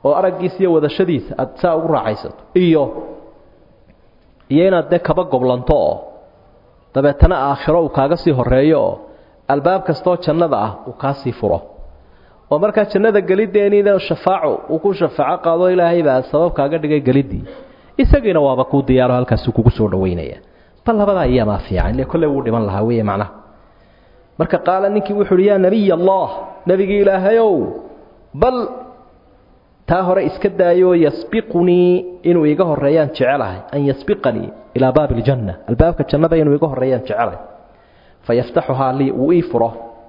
oo araggiisa iyo wadashadiisa aad saa ugu raaxaysato iyo iyo inaad de kaba goblanto oo dabeetana aakhiro uu kaaga sii horeeyo oo albaab kastoo jannada ah uu kaa sii furo oo markaa jannada gelideeniina shafaaco uu ku shafaaco qaado ilaahay baa sabab kaaga dhigay gelidii isagiina waaba ku diyaaro halkaas kugu soo dhaweynaya bal labada ayaa fiican ilaa kullu uu dhiman lahaa weeye macna marka qaala ninkii wuxuu yaa nabiy allah nabigi ilaahayow bal taa hore iska daayo yasbiquni inuu iga horeeyaan jecelahay an yasbiqani ila baab aljanna albaabka jannada inuu iga horeeyaan jecelahay fayaftahuha li uifro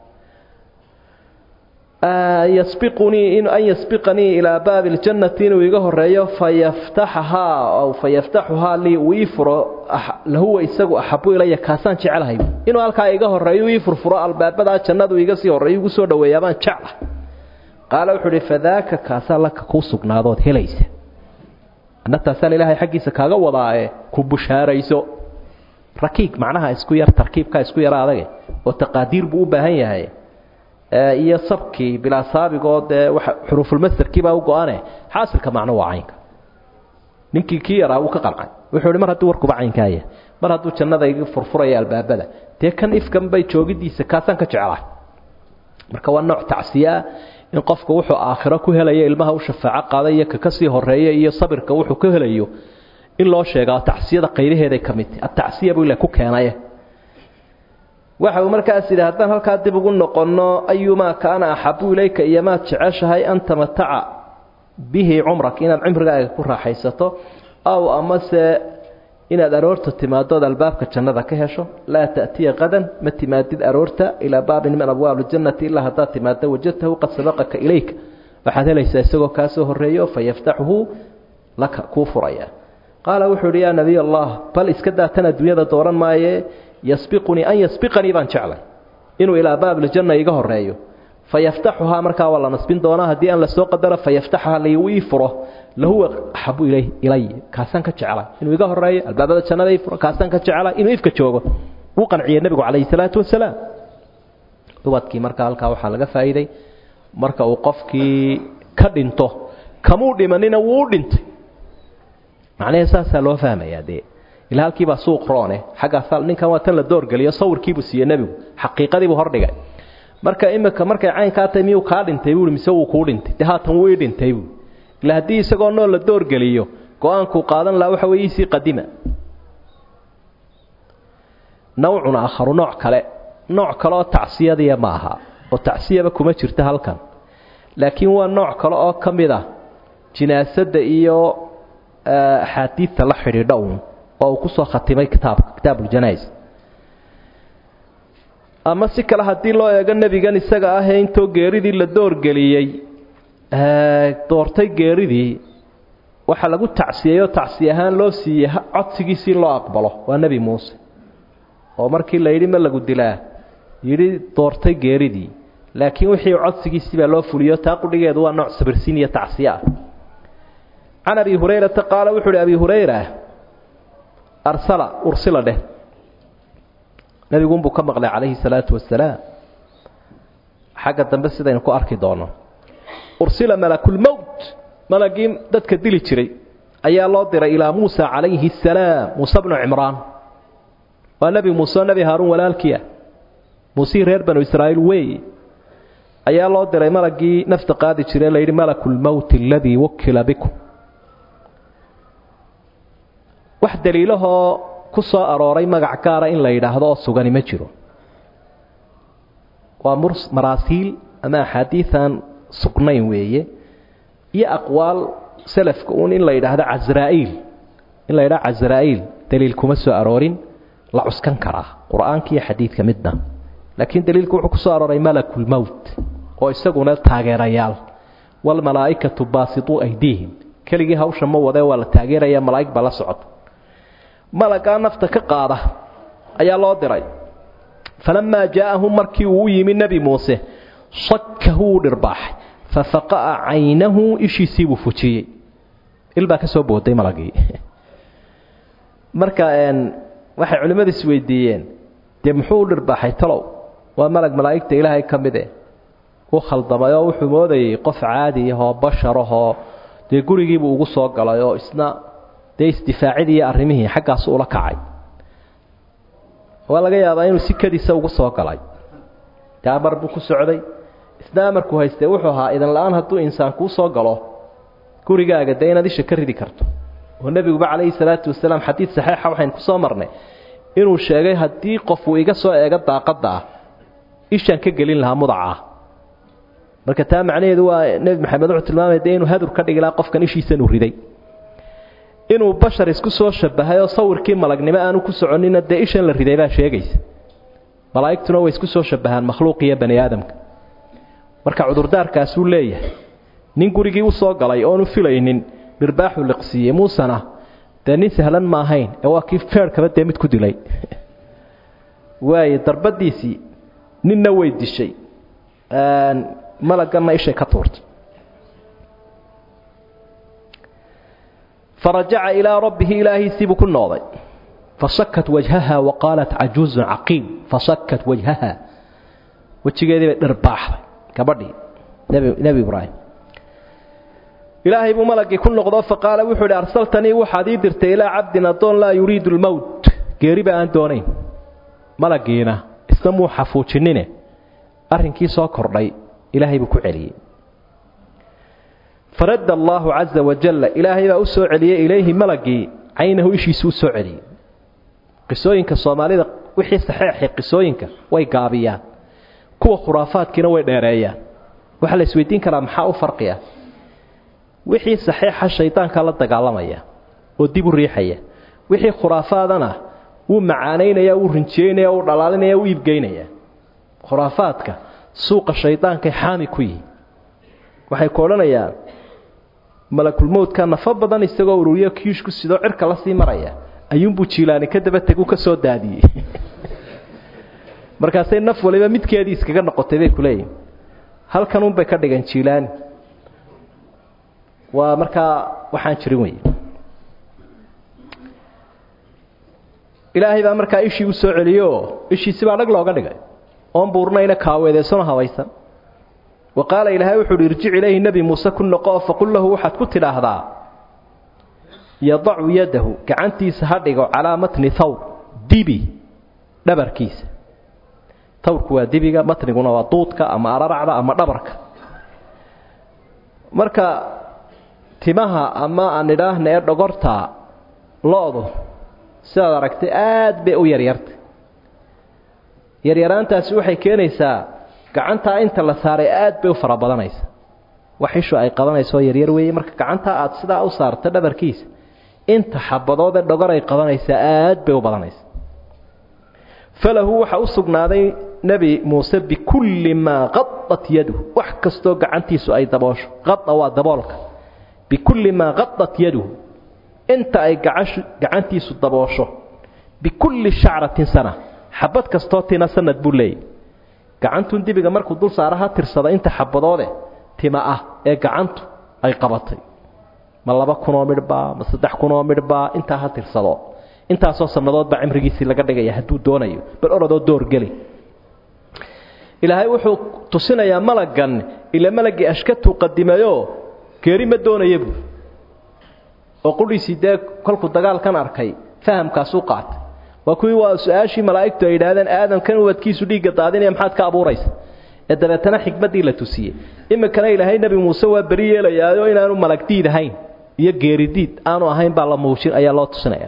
يسبقني إن أن يسبقني إلى باب الجنة ويجهر فيفتحها أو فيفتحها لي ويفر له يسقو أحب إلي كاسان شعلها إنه قال كا يجهر ويفر فراء الباب بدأ الجنة ويجسي ويجسوا دويابان شعله قال وحده فذاك كاسان لك كوسق ناضات هليس أن تسأل إلهي حقي سكاجا وضعه كبشار يسو ركيك معناها إسكوير تركيب كا إسكوير هذا وتقادير بو بهاي هاي iyo sabki bila saabigood xuruful masdarkiiba u go'ane xaasilka macno waa caynka ninkii kii yaraa uu ka qalcay wuxuu mar haduu warku bacaynkaaya mar haduu jannada iga furfuraya albaabada tii kan ifkan bay joogidiisa kaasan ka jeclaa marka waa nooc tacsiya in qofku wuxuu aakhiro ku helayo ilmaha u shafaaco qaadaya ka kasii horeeya iyo sabirka wuxuu ka helayo in loo sheego tacsiyada qayraheeda kamid ah tacsiya buu la ku keenay waxa uu markaas yiraahdan halka dib ugu noqono ayuma kaana ahabu ilayka iyama jeceshahay anta mata'a bihi umrak inaad umrigaaga ku raaxaysato aw amase inaad aroorto timaado albaabka jannada ka hesho la taatiya qadan ma timaadid aroorta ila baab min abwaab aljannati illa hatta timaado wajadtahu qad sabaqaka ilayka waxaad helaysaa isagoo ka soo horeeyo fayaftahu laka kufraya qala wuxuu ya nabiy allah bal iska daatana dunyada dooran maaye يسبقني أن يسبقني بان شعلا إنه إلى باب الجنة يقهر رأيه فيفتحها مركا والله نسبين دونها دي أن لسوق قدر فيفتحها ليويفره لهو أحب إليه إلي كاسان كتشعلا إنه يقهر رأيه الباب الجنة يفره كاسان كتشعلا إنه يفك تشوغه وقنعي النبي عليه الصلاة والسلام دواتكي مركا هالكا وحالة فايدي مركا وقفكي كدنته كمود منين وودنت معناه أساسا لو فهم يا دي ilaa halkiiba suuq roone xaga sal ninkan waa tan la door galiyo sawirkiibu siiyay nabigu xaqiiqadii buu hordhigay marka imika markay cayn ka tahay miyuu ka dhintay buu mise uu ku dhintay haatan way dhintay buu ilaa hadii isagoo nool la door galiyo go'aanku qaadan la waxa weeyisi qadima nawcuna akhru nooc kale nooc kale oo tacsiyadiya ma aha oo tacsiyaba kuma jirta halkan laakiin waa nooc kale oo kamida jinaasada iyo xadiidta la xiriidha oo ku soo khatimay kitaab kitaabul janaa'iz ama si kala hadii loo eego nabigan isaga ah ee intoo geeridii la door galiyay ee doortay geeridii waxa lagu tacsiyeeyo tacsiyahan loo siiyay codsigiisii loo aqbalo waa nabi muuse oo markii la yiri ma lagu dilaa yiri doortay geeridii laakiin wixii codsigiisii baa loo fuliyo taa qudhigeedu waa nooc sabirsiin iyo tacsiya عن أبي هريرة قال وحول أبي هريرة أرسل أرسل له نبي قنبو كمغلي عليه الصلاة والسلام حاجة بس ده ينكو أركي دونه أرسل ملك الموت ملقين دتك الدلي تري أي الله در إلى موسى عليه السلام موسى بن عمران والنبي موسى نبي هارون ولا الكيا موسى غير بنو إسرائيل وي أي الله در ملقي نفت قادي تري لير ملك الموت الذي وكل بكم wax daliilaha ku soo arooray magac gaar ah in la yiraahdo sugani ma jiro waa murs marasiil ama xadiisan sugnayn weeye iyo aqwaal salafka uun in la yiraahdo azraa'il in la yiraahdo azraa'il daliil kuma soo aroorin la cuskan kara quraanka iyo xadiidka midna laakiin daliilku wuxuu ku soo arooray malakul maut oo isaguna taageerayaal wal malaa'ikatu basitu aydihim kaligii hawsha ma wada wala taageeraya malaa'ik bala socdo malaga nafta ka qaada ayaa loo diray falamma jaa'ahum markii uu yimi nabi muuse shakkahu dirbaax fafaqa aynahu ishisibu fujiyay ilba ka soo booday malagii marka een waxay culimadu isweydiiyeen dee muxuu dirbaaxay talow waa malag malaa'ikta ilaahay kamid ah oo khaldamay oo wuxuu moodayay qof caadi ah oo bashar ah dee gurigiibuu ugu soo galay oo isna dee isdifaacidii iyo arrimihii xaggaas ula kacay waa laga yaabaa inuu si kadiisa ugu soo galay dee amar buu ku socday isna amarku haystee wuxuu ahaa idan la-aan hadduu insaan kuu soo galo gurigaaga dee inaad isha ka ridi karto oo nebiguba calayhi salaatu wasalaam xadiid saxiixa waxaynu ku soo marnay inuu sheegay haddii qof uu iga soo eego daaqadda ah ishaan ka gelin lahaa mudacah marka taa macnaheedu waa nebi maxamed wuxuu tilmaamay dee inuu hadur ka dhigi lahaa qofkan ishiisan uu riday inuu bashar isku soo shabahay oo sawirkii malagnimo aanu ku soconina dee ishan la riday baa sheegaysa malaa'igtuna way isku soo shabahaan makhluuq iyo bani aadamka marka cudurdaarkaasuu leeyahay nin gurigii u soo galay oonu filaynin mirbaaxu liqsiiyey muusana dee nin sahlan ma ahayn ee waa kii feerhkaba dee mid ku dilay waaye darbadiisii ninna way dishay malagganna ishay ka tuurtay farajaca ilaa rabbihi ilaahiisiibuu ku noqday fasakat wajhaha wa qaalat cajuuzun caqiim fasakat wajhaha wejigeedii bay dhirbaaxday gabadhii nebi ibraahim ilaahay buu malagii ku noqdo faqaala wuxuu idhi arsaltanii waxaad ii dirtay ilaa cabdin addoon laa yuriidu lmowt geeriba aan doonayn malagiina isna muu xafuujinine arrinkii soo kordhay ilaahay buu ku celiyey faradda allaahu caza wajalla ilaahay baa u soo celiyey ilayhi malagii caynahu ishiisu u soo celiyey qisooyinka soomaalida wixii saxeexay qisooyinka way gaabiyaan kuwa khuraafaadkiina way dheereeyaan waxaa la isweydiin karaa maxaa u farqiya wixii saxiixa shaydaanka la dagaalamaya oo dib u riixaya wixii khuraafaadana wuu macaanaynaya wuu rinjiyeynaya wuu dhalaalinaya wuu iibgeynaya khuraafaadka suuqa shaydaanka xaami ku yihi waxay ku odhanayaan malakulmowdka nafa badan isagoo ururiyo kiishku sidoo cirka la sii maraya ayuunbuu jiilaani ka daba tegu ka soo daadiyey markaasay naf waliba midkeedii iskaga noqotay bay ku leeyihin halkan unbay ka dhigan jiilaani waa markaa waxaan jirin wey ilaahay baa markaa ishii u soo celiyoo ishiisi baa dhag looga dhigay oon buurnayna kaaweedeysano habaysan wa qaala ilaahay wuxuu uhi irjic ilayhi nebi muuse ku noqo faqul lahu waxaad ku tidhaahdaa yadacu yadahu gacantiisa ha dhigo calaa matni thawr dibi dhabarkiisa tawrku waa dibiga matniguna waa duudka ama araracda ama dhabarka marka timaha ama aan idhaahna ee dhogorta lo-du sidaad aragtay aad bay u yaryartay yaryaraantaasi waxay keenaysaa gacantaa inta la saaray aad bay u fara badanaysaa wax ishu ay qabanayso yaryar weeye marka gacantaa aad sidaa u saarta dhabarkiisa inta xabadood ee dhogor ay qabanaysaa aad bay u badanaysaa falahu waxa u sugnaaday nebi muuse bikulli maa qadat yaduhu wax kastoo gacantiisu ay daboosho qada waa daboolka bikulli maa qadat yaduhu inta ay gacantiisu daboosho bikulli shacratin sana xabad kastoo tina sanad buu leeyay gacantun dibiga markuu dul saaraha tirsada inta xabadoode tima ah ee gacantu ay qabatay ma laba kunoo midhbaa ma saddex kunoo midhbaa intaa ha tirsado intaasoo sannadood baa cimrigiisii laga dhigaya hadduu doonayo bal orodoo doorgeli ilaahay wuxuu tusinayaa malaggan ila malagii ashkatuu qadimayo geeri ma doonaya buu oo qudhiisii dee kolkuu dagaalkan arkay fahamkaasuu qaatay waa kuwii waa su-aashii malaa'igtu ay yidhaahdeen aadamkan ubadkiisu dhiigga daadinaya maxaad ka abuuraysa ee dabeetana xikmaddii la tusiyey iminkana ilaahay nebi muuse waa beri yeelayaayo inaanu malag diid ahayn iyo geeridiid aanu ahayn baa la muujin ayaa loo tusinayaa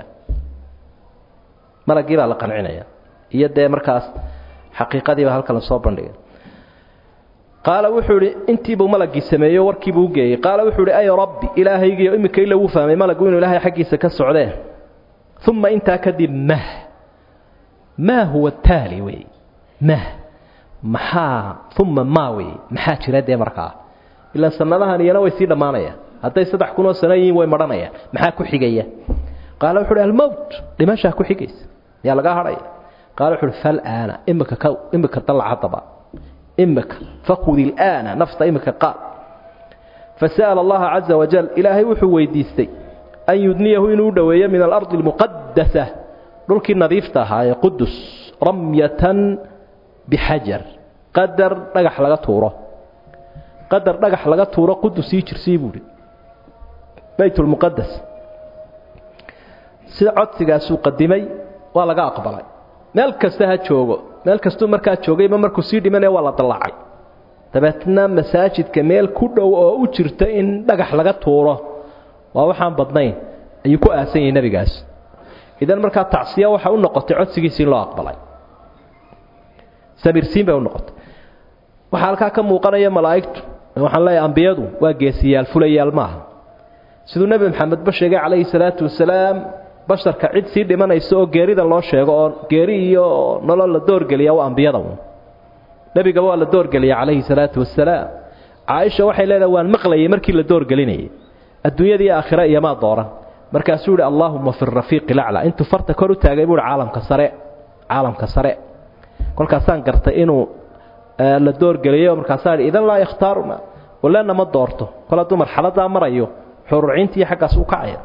malagii baa la qancinaya iyo dee markaas xaqiiqadii baa halkan soo bandhigay qaala wuxuu idhi intiibuu malagii sameeyo warkiibuu u geeyey qaala wuxuu idhi ay rabbi ilaahaygiiyo iminka ila wuu fahmay malagu inuu ilaahay xaggiisa ka socdee uma intaa kadib mah maa huwa taali wey mah maxaa uma maa wey maxaa jira dee markaa ilaan sanadahan iyana way sii dhammaanayaan hadday saddex kunoo sano yihiin way madhanayaan maxaa ku xigaya qaala wuxuu uhi almowt dhimashaa ku xigaysa miyaa lagaa hadhaya qaala wuxu uhi falaana imika ka imika dalac haddaba imika faqudi ilaana nafta imika qaal fasa'ala allaha caza wajal ilaahay wuxuu weydiistay an yudniyahu inuu u dhoweeyo min alardi almuqadasa dhulkii nadiifta ahaa ee qudus ramyatan bixajar qadar dhagax laga tuuro qadar dhagax laga tuuro qudus ii jirsii buuhi baytulmuqadas sida codsigaasuu qadimay waa laga aqbalay meel kasta ha joogo meel kastuu markaa joogayba markuu sii dhimanaya waa la dallacay dabeetna masaajidka meel ku dhow oo u jirta in dhagax laga tuuro waa waxaan badnayn ayuu ku aasan yahay nabigaas idan markaa tacsiya waxa u noqotay codsigiisii loo aqbalay sabirsiin bay u noqotay waxa halkaa ka muuqanaya malaa'igtu waxaan leeyahay ambiyadu waa geesiyaal fulayaal maaha siduu nabi maxamed ba sheegay calayhi salaatu wasalaam basharka cid sii dhimanaysa oo geerida loo sheego oo geeri iyo nolol la doorgeliya waa ambiyada nabiga waa la doorgeliya calayhi salaatu wasalaam caaisha waxay leedahay waan maqlayay markii la doorgelinayay adduunyada iyo aakhira iyo ma dooran markaasuu yiri allahumma fi rafiiq al'a intu farta kor u taagay buu caalamka sare caalamka sare kolkaasaan gartay inuu la doorgeliyo markaasaan idan la ikhtaaruna walaana ma doorto kala dumar xalada marayo xuruurintii xaqaas u kacay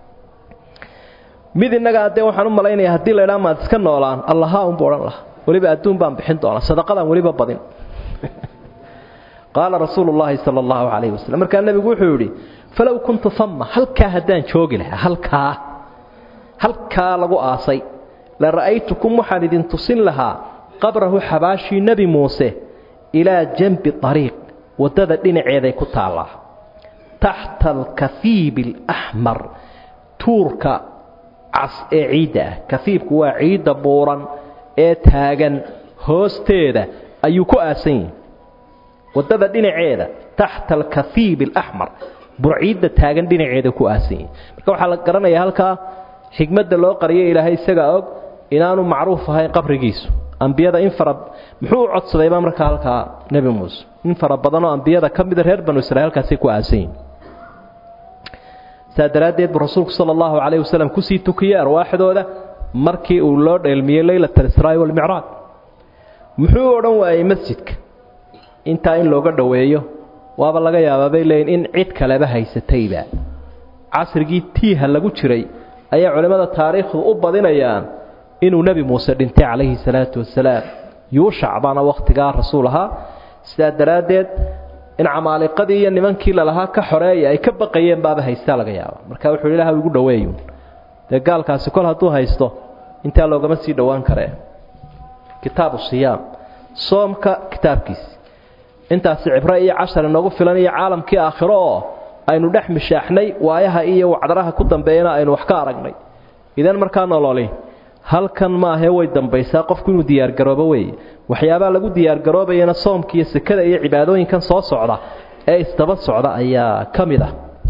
mid inaga hadee waxaan u maleynayaa hadii la ilaamaa iska noolaan allaha u booran lah waliba adduun baan bixin doona sadaqadan waliba badin qaala rasuulullaahi sallallahu alayhi wasallam markaa nabigu wuxuu yiri falaw kuntu thamma halka hadaan joogi lahaa halka halka lagu aasay la ra'aytukum muhammadin tusin laha qabrahu habashi nabi muuse ila janbi tariiq wadada dhinaceeday ku taala tahta al-kathib al-ahmar turka cas ee ciida kafiibku waa ciida buuran ee taagan hoosteeda ayuu ku aasan yahay wadada dhinaceeda tahta al-kathib al-ahmar burciida taagan dhinaceeda ku aasan yahay marka waxa la garanayaa halka xigmada loo qariyay ilaahay isaga og inaanu macruuf ahayn qabrigiisu ambiyada in farad muxuu codsaday marka halka nabi muuse in farad badan oo ambiyada kamid reer banu israa'iil kaasi ku aasan yahay saadaradeed rasuulku sallallahu alayhi wasallam ku sii tukiyay arwaaxdooda markii uu loo dheelmiyay laylatul israa wal mi'raaj muxuu oran waayay masjidka inta in looga dhaweeyo waaba laga yaabay leen in cid kale ba haysatayba casrigii tiiha lagu jiray ayaa culimada taariikhdu u badinayaan inuu nabi muuse dhintay calayhi salaatu wasalaam yuushac baana waqtiga rasuulaha saadaradeed in amaaliqadii iyo nimankii la lahaa ka xoreeyay ay ka baqayeen baaba haysta laga yaabo marka wuxuu ilaahay ugu dhaweeyo de gaalkaasi kol haduu haysto inta loogama sii dhawaan kare kitaabu siyaam soomka kitaabkiisa intaas cibra iyo cashar noogu filan iyo caalamkii aakhiro oo aynu dhex mishaaxnay waayaha iyo wacdaraha ku dambeeyana aynu wax ka aragnay idan markaa nololay halkan ma ahe way dambaysaa qofku inuu diyaar garoobo way waxyaabo lagu diyaar garoobayna soomka iyo sakada iyo cibaadooyinkan soo socda ee istaba socda ayaa kamida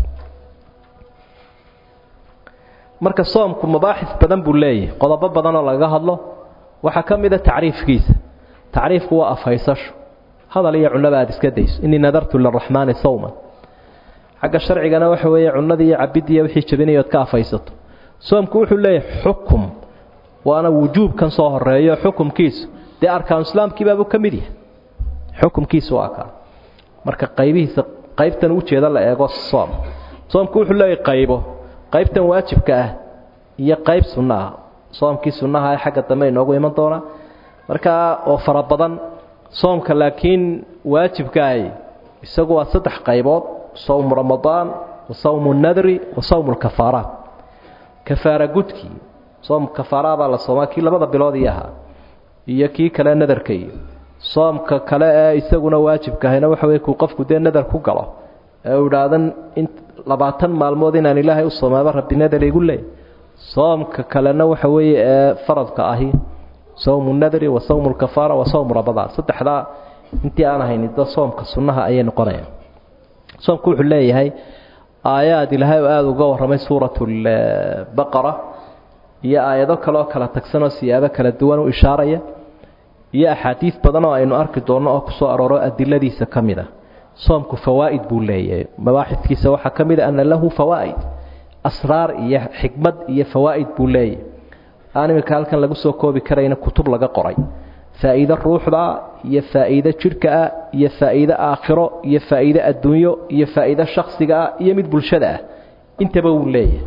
marka soomku mabaaxis badan buu leeyahay qodobo badan oo laga hadlo waxa kamida taariifkiisa taariifku waa afhaysasho hadal iyo cunada aad iska dayso inni nadartu lirrahmaani sawma xaga sharcigana waxa weeye cunada iyo cabidii wixii jabinayood ka afhaysato soomku wuxuu leeyahay xukum waana wujuub kan soo horeeyo xukumkiisu de arkaan islaamkii baa kamid yahay xukumkiisu waa ka marka qaybihiisa qaybtan u jeeda la eego soom soomku wuxuu leeyahay qaybo qaybtan waajibka ah iyo qayb sunnah soomkii sunnaha ay xagga dambe inoogu iman doona marka oo farabadan soomka laakiin waajibka ay isagu waa saddex qaybood soom ramadaan wa soom nadri wa soom kafaara kafaara gudki soom kafaara baa la soomaa kii labada bilood yaha iyo kii kale nadarka iyo soomka kale ee isaguna waajibka ahayna waxa weey ku qofku dee nadar ku galo ee uu dhaadan in labaatan maalmood inaan ilaahay u soomaaba rabbi nadar igu leey soomka kalena waxa weey ee faradka ahi soom nadri wa soom kafaara wa soom ramadaan saddexda intii aan ahayn dad soomka sunnaha ayay noqonayaan soomku wuxuu leeyahay aayaad ilaahay aad uga waramay suuratul baqara iyo aayado kale oo kala tagsan oo siyaabo kala duwan u ishaaraya iyo axaadiis badan oo aynu arki doono oo ku soo arooro adiladiisa kamida soomku fawaa'id buu leeyahay mabaaxidkiisa waxa kamida an lahu fawaa'id asraar iyo xikmad iyo fawaa'id buu leeyahay aanimka halkan lagu soo koobi karayna kutub laga qoray faa'iido ruuxda iyo faa'iido jirka iyo faa'iido aakhiro iyo faa'iido adduunyo iyo faa'iido shakhsiga iyo mid bulshada ah intaba uu leeyahay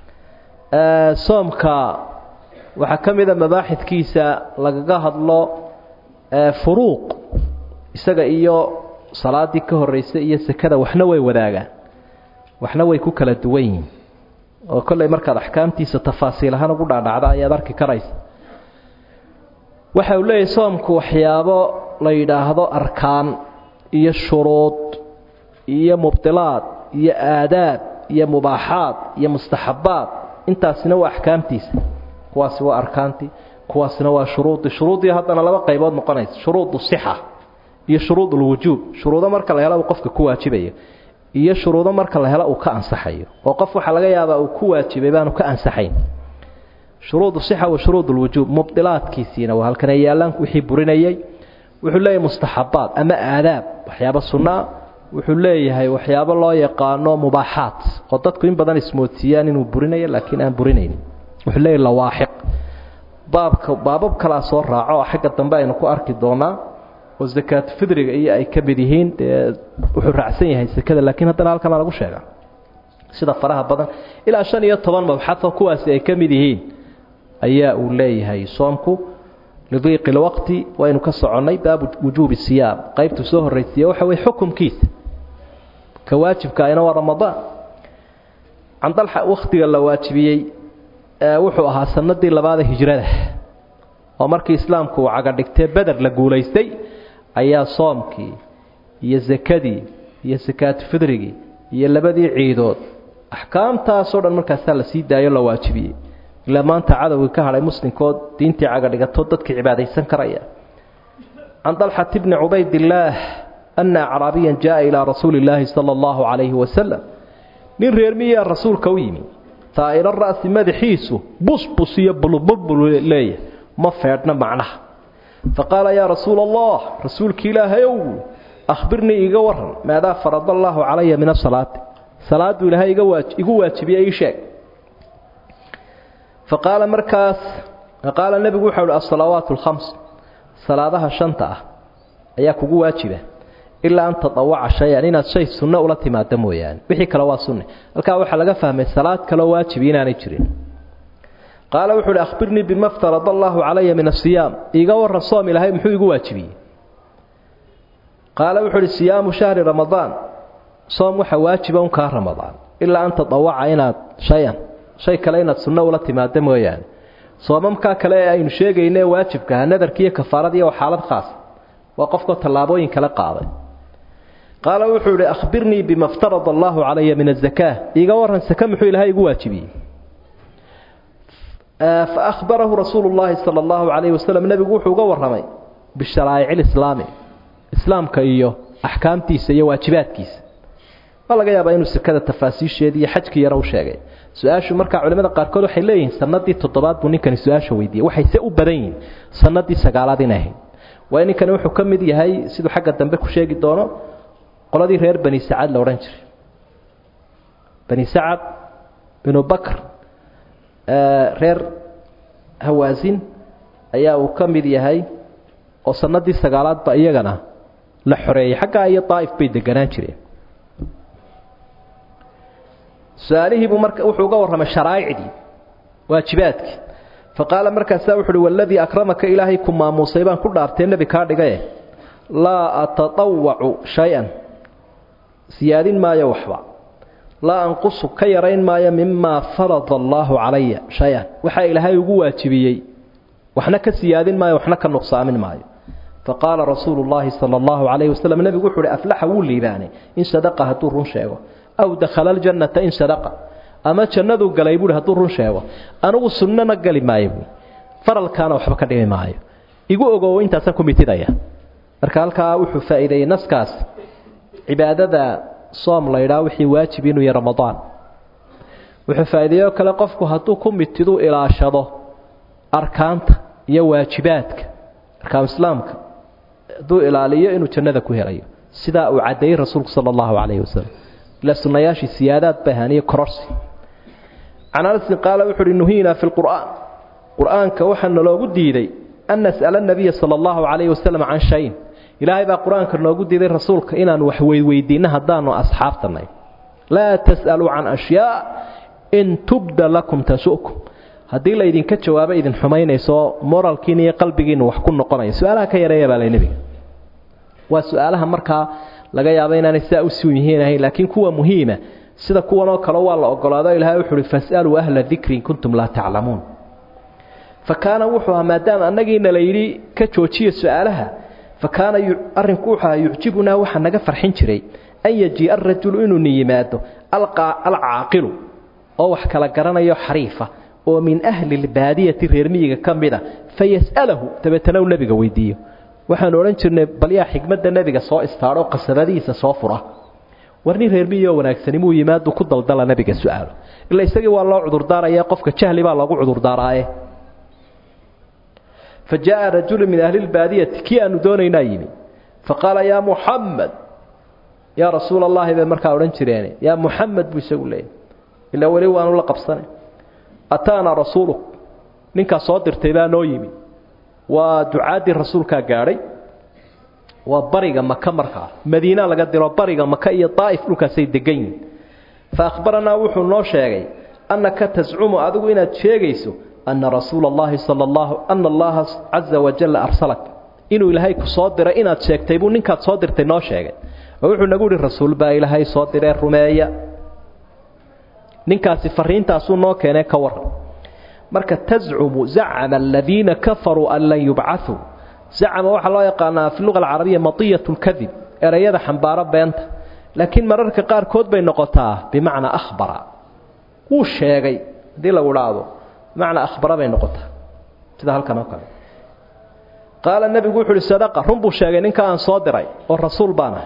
soomka waxa kamida mabaaxidkiisa lagaga hadlo furuuq isaga iyo salaadii ka horeysay iyo sakada waxna way wadaagaan waxna way ku kala duwan yihiin oo kollay markaad axkaamtiisa tafaasiil ahaan ugu dhaadhacda ayaad arki karaysa waxa uu leeyahay soomku waxyaabo la yidhaahdo arkaan iyo shuruud iyo mubtilaad iyo aadaab iyo mubaaxaad iyo mustaxabaad intaasina waa axkaamtiisa kuwaasi waa arkaantii kuwaasina waa shuruudii shuruudii haddana laba qaybood noqonaysa shuruudu sixa iyo shuruudul wujuub shuruudo marka la helo uu qofka ku waajibayo iyo shuruudo marka la helo uu ka ansaxayo oo qof waxa laga yaabaa uu ku waajibay baanu ka ansaxayn shuruudu sixa wa shuruudul wujuub mubtilaadkiisina waa halkan ay yaalaan wixii burinayay wuxuu leeyahay mustaxabaad ama aadaab waxyaabo sunnah wuxuu leeyahay waxyaabo loo yaqaano mubaaxaat oo dadku in badan ismoodsiiyaan inuu burinayo laakiin aan burinayn wuxuu leeyahay lawaaxiq baabka baabab kala soo raaco xagga dambe aynu ku arki doonaa oo zakaat fidriga iyo ay ka mid yihiin wuxuu raacsan yahay sakada laakiin haddana halkan lagu sheegaa sida faraha badan ilaa shan iyo toban mabxath kuwaasi ay ka mid yihiin ayaa uu leeyahay soomku lidiiq alwaqti waynu ka soconay baab wujuub siyaam qaybtu soo horeysiyo waxa way xukumkiisa ka waajibka ayna waa ramadaan andalxa waqtiga la waajibiyay wuxuu ahaa sanadii labaad ee hijrada oo markii islaamku uu caga dhigtay badar la guuleystay ayaa soomkii iyo zakadii iyo zakaat fidrigi iyo labadii ciidood axkaamtaas oo dhan markaas la sii daayo la waajibiyay ila maanta cadawga ka haray muslimkood diintii caga dhigato dadka cibaadeysan karaya an dalhat ibn ubaydillah anna arabiyan jaa ila rasuulillahi sallallahu alayhi wasallam min reermiya rasuulka u yimi taa'ira ra's madaxiisu busbus iyo bulbul leey ma feedna macnaha faqala ya rasuul allah rasuulki ilaahayow akhbirni iga waran maada faradallahu alayya min as-salaat salaadu ilaahay iga waajib igu waajibiyay sheeg فقال مركز قال النبي وحول الصلوات الخمس صلاتها شنطة أياك واجبة إلا أن تطوع شيئا إن الشيء سنة ولا تمادمه يعني بحي كلوا سنة الكاوي حلقة فهم الصلاة كلوا واجبين عن يجرين قال وحول أخبرني بما افترض الله علي من الصيام يقول الرسول لهي محو يقول واجبي قال وحول الصيام شهر رمضان صوم وحواجبا كهر رمضان إلا أن تطوع عينا شيئا shay kale inaad sunno wala timaado mooyaan soomamka kale aynu sheegaynay waajibka nadarkiya kafaarada iyo xaalad khaas waa qofka talaabooyin kala qaaday qaala wuxuu yiri akhbirni bima iftarada Allahu alayya min az-zakah iga waran saka muxuu ilaahay igu waajibiyay fa akhbarahu rasuulullah sallallahu alayhi wasallam nabigu wuxuu uga waramay bisharaa'ic islaami islaamka iyo ahkaamtiisa iyo waajibaadkiisa walaga yaabaa inuu sakada tafaasiisheeda iyo xajka yara u sheegay su'aashu marka culimada qaar kood waxay leeyihiin sanadii toddobaad buu ninkani su'aasha weydiiyay waxay se u badan yihiin sanadii sagaalaad inay waa ninkani wuxuu ka mid yahay sidoo xagga dambe ku sheegi doono qoladii reer bani saad la oran jiray bani saad binu bakr reer hawazin ayaa uu ka mid yahay oo sanadii sagaalaad ba iyagana la xoreeyay xagga ay Taif bay deganaan jireen سؤاله بمرك وحوجا ورهم الشرائعي واجباتك فقال مركز ساوحر والذي أكرمك إلهيكم ما مصيبان كل أرتين بكارد جاي لا أتطوع شيئا زياد ما يوحى لا أنقص كيرين ما مما فرض الله علي شيئا وحي إلهي واجبي وحنا كزياد ما وحنا كنقصان ما فقال رسول الله صلى الله عليه وسلم النبي يقول أفلح ولي باني إن صدقها تور شيئا أو دخل الجنة إن صدق أما جنة قليبول هدور شاوة أنا وسننا قلي ما يبني فرل كان وحبك دي معي يقول أقول أنت سكم بتدايا أركالك وحو فائدة نسكاس عبادة صام لا يراوحي واجبين يا رمضان وحو فائدة كلا قفك هدوكم بتدو إلى شضه أركانت يا واجباتك أركان إسلامك دو إلى عليا إنه جنة كهرية سداء وعدي رسول صلى الله عليه وسلم لا سنياشي سيادات بهانية كرسي عن أنس قال وحر النهينا في القرآن قرآن كوحن لو قد يدي أن نسأل النبي صلى الله عليه وسلم عن شيء إلهي بقى قرآن كان لو قد يدي رسولك إنا وحوي ويدينها دان وأصحابتنا لا تسألوا عن أشياء إن تبدى لكم تسؤكم هذه لا يدين كتشوابا إذن حمين يسوى مورال كيني قلبين وحكون نقرأي سؤالها كيريا بالي نبي وسؤالها مركا laga yaabo inaan isaa u suuyihiinahay laakiin kuwa muhiima sida kuwan oo kale waa la ogolaado ilaahay wuxuu fasalu ahla dhikri kuntum la ta'lamun fakana wuxuu maadaama annagiina la yiri ka joojiyo su'aalaha fakana arinku waxa yuujibuna waxa naga farxin jiray an yaji ar-rajulu inuu niyimaado alqa al-aaqilu oo wax kala garanayo xariifa oo min ahli al-baadiyati reermiyiga kamida fayasalahu tabatana nabiga weydiiyo waxaan oran jirnay bal yaa xigmada nabiga soo istaaro qasabadiisa soo fura warni reermiyo wanaagsan muu yimaado ku daldala nabiga su'aalo illa isagii waa loo cudur daaraya qofka jahli baa lagu cudur daaraaye فجاء رجل من أهل البادية كي أن دونينا يمي فقال يا محمد يا رسول الله إذا مركا ورنشريني يا محمد بيسول لي إلا ولي وأنا لقب صنع أتانا رسولك ننكا صادر تيبانو يمي ودعادي الرسول كاقاري وبرق مكة مركا مدينة لقدر وبرق مكة إيا طائف لك سيد دقين فأخبرنا وحو النوشيغي أنك تزعم أذوين تشيغيسو أن رسول الله صلى الله أن الله عز وجل أرسلك إنه إلهي كصادر إن تشيكتيبون إنك تصادر تنوشيغي وحو نقول الرسول با إلهي صادر الرماية إنك سفرين تاسون نوكينا كور مركة تزعم زعم الذين كفروا أن لن يبعثوا زعم وحا الله يقانا في اللغة العربية مطية الكذب إريادة حنبارة بينت لكن مررك قار كود بين نقطاه بمعنى أخبر وشيغي دي لولاده معنى أخبر بين نقطها كذا هالكلام قال قال النبي يقول الصدقة رمبو شاغين إن كان صادري والرسول بانا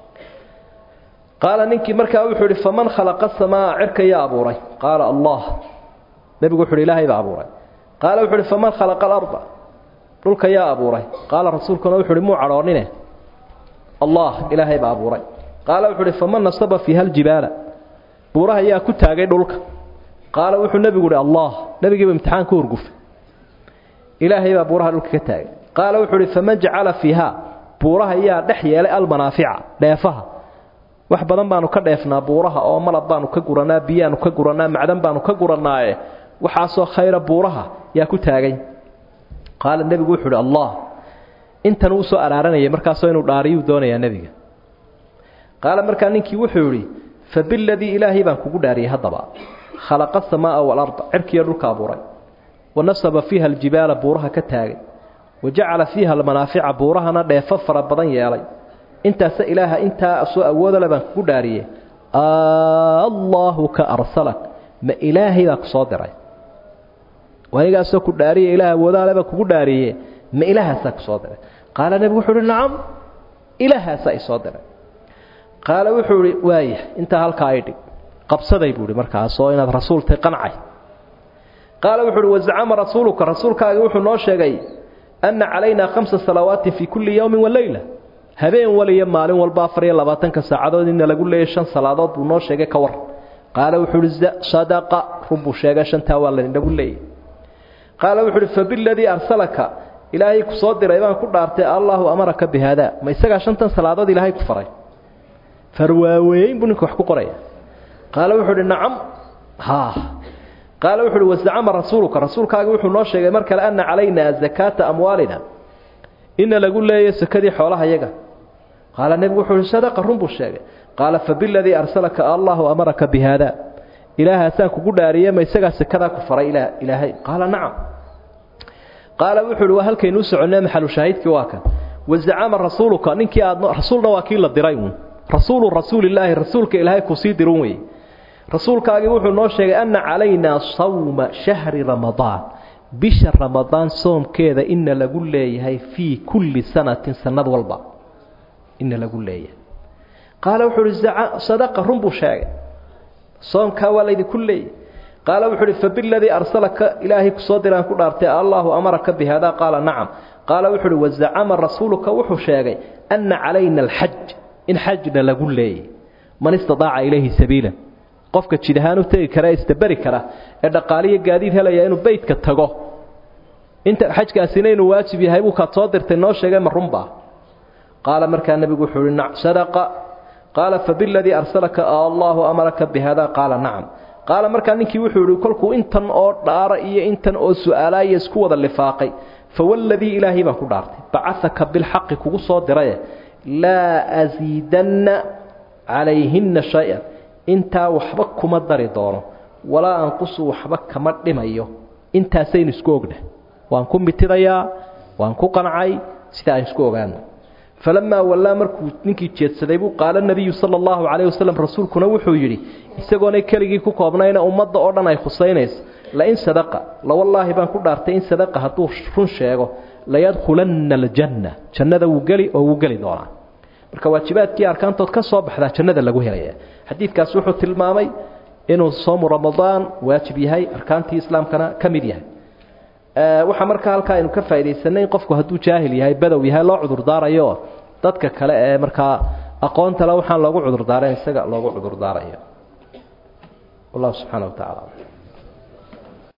قال ننكي مركا وحول فمن خلق السماء عرك يا أبو ري قال الله النبي يقول إلهي يا أبو ري قال وحول فمن خلق الأرض قلك يا أبو ري قال الرسول كان وحول مو عرانينه الله إلهي يا أبو ري قال وحول فمن نصب فيها الجبال بورها يا كتاغي دولك قال وحو النبي يقول الله نبي يجيب امتحان كورقف إلهي بورها لك كتاغ قال وحو فمن جعل فيها بورها يا دحيا المنافع ديفها wax badan baanu ka dheefnaa buuraha oo malab baanu ka guranaa biyaanu ka guranaa macdan baanu ka guranaa waxa soo khayra buuraha yaa ku taagay qaal nabigu wuxuu allah intan uu soo araaranayay markaas inuu dhaariyo doonaya nabiga qaal markaa ninkii wuxuu yiri fabilladhi ilaahi baan kugu dhaariyay hadaba khalaqa samaa wal ard cirkiya dhulka abuuray ونصب فيها الجبال بورها كتاغي وجعل فيها المنافع بورها دheefo fara badan yeelay inta sa ilaaha inta soo awooda laban ku dhaariyay Allahu ka arsalak ma ilaahi baa ku soo diray wayga soo ku dhaariyay ilaaha awooda laban ku dhaariyay ma ilaaha sa ku soo diray qaala nabi wuxuu nacam ilaaha sa soo diray qaala wuxuu waayah inta halka ay dhig qabsaday buuri markaas oo inaad rasuultay qancay qaala wuxuu wazama rasuulka rasuulkaaga wuxuu noo sheegay anna alayna khamsa salawaati fi kulli yawmin wa layla habeen waliya maalin walba afar iyo labaatan ka saacadood in lagu leeyahay shan salaadood buu noo sheegay ka war qaala wuxuu sadaqa rubu sheegay shanta waa la lagu leeyahay qaala wuxuu fabilladhi arsalaka ilaahi ku soo diray baan ku dhaartay Allahu amaraka bihada ma isaga shantan salaadood ilaahi ku faray farwaaweyn buu wax ku qoray qaala wuxuu nacam ha قال وحول وزعم رسولك رسولك وحول نoo sheegay mar kale anna alayna zakata amwalina in la gul leeyahay sakadi xoolaha yaga qala nabi wuxuu sadaqa rumbu sheegay qala fabilladhi arsalaka Allahu amaraka bihada ilaaha san kugu dhaariyay ma isaga sakada ku faray ilaahay qala nacam qala wuxuu wa halkaynu soconay maxal shaahidkii waa kan wazama rasuulka ninkii aad rasuulna waa kii la diray rasuulu rasuulillahi rasuulka ilaahay ku sii dirin way rasuulkaagi wuxuu noo sheegay anna alayna sawma shahri ramadan bisha ramadan soomkeeda in lagu leeyahay fi kulli sanatin sanad walba in lagu leeyahay qaala wuxuu sadaqa rumbu sheegay soomka walaydi kulli qaala wuxuu fabilladhi arsalaka ilaahi ku soo diraan ku dhaartay Allahu amaraka bihada qaala nacam qaala wuxuu wazama rasuulka wuxuu sheegay anna alayna alhajj in hajjna lagu leeyahay man istadaa ilayhi sabila qofka jidahaan u tagi kara istabari kara ee dhaqaaliye gaadiid helaya inuu beedka tago inta xajkaasina inuu waajib yahay uu ka soo dirtay noo sheegay marumba qaala markaa nabigu wuxuu yiri sadaqa qaala fabilladhi arsalaka Allahu amaraka bihada qaala nacam qaala markaa ninkii wuxuu yiri kolku intan oo dhaara iyo intan oo su'aalay isku wada lifaaqay fawalladhi ilaahi baa ku dhaartay ba'athaka bil haqq kugu soo diray la azidanna alayhinna shay'an intaa waxba kuma dari doono walaa anqusu waxba kama dhimayo intaasaynu isku ogna waan ku mitidayaa waan ku qancay sida ay isku ogaano فلما ولا markuu ninkii jeedsaday buu qaal nabiga sallallahu alayhi wasallam rasuulkuna wuxuu yiri isagoona kaligi ku koobnayna ummadda oo dhan ay khusaynayso la in sadaqa la wallahi baan ku dhaartay in sadaqa haduu run sheego la yadkhulanna aljanna jannada uu gali oo uu gali doona marka waajibaadkii arkaantood ka soo baxda jannada lagu helaya xadiidkaas wuxuu tilmaamay inuu soomo ramadaan waajib yahay arkaantii islaamkana kamid yahay waxa markaa halka inuu ka faa'iideysanay qofku haduu jaahil yahay badow yahay loo cudur daarayo dadka kale ee markaa aqoonta la waxaan loogu cudur daaray isaga loogu cudur daarayo wallahu subhanahu wa ta'ala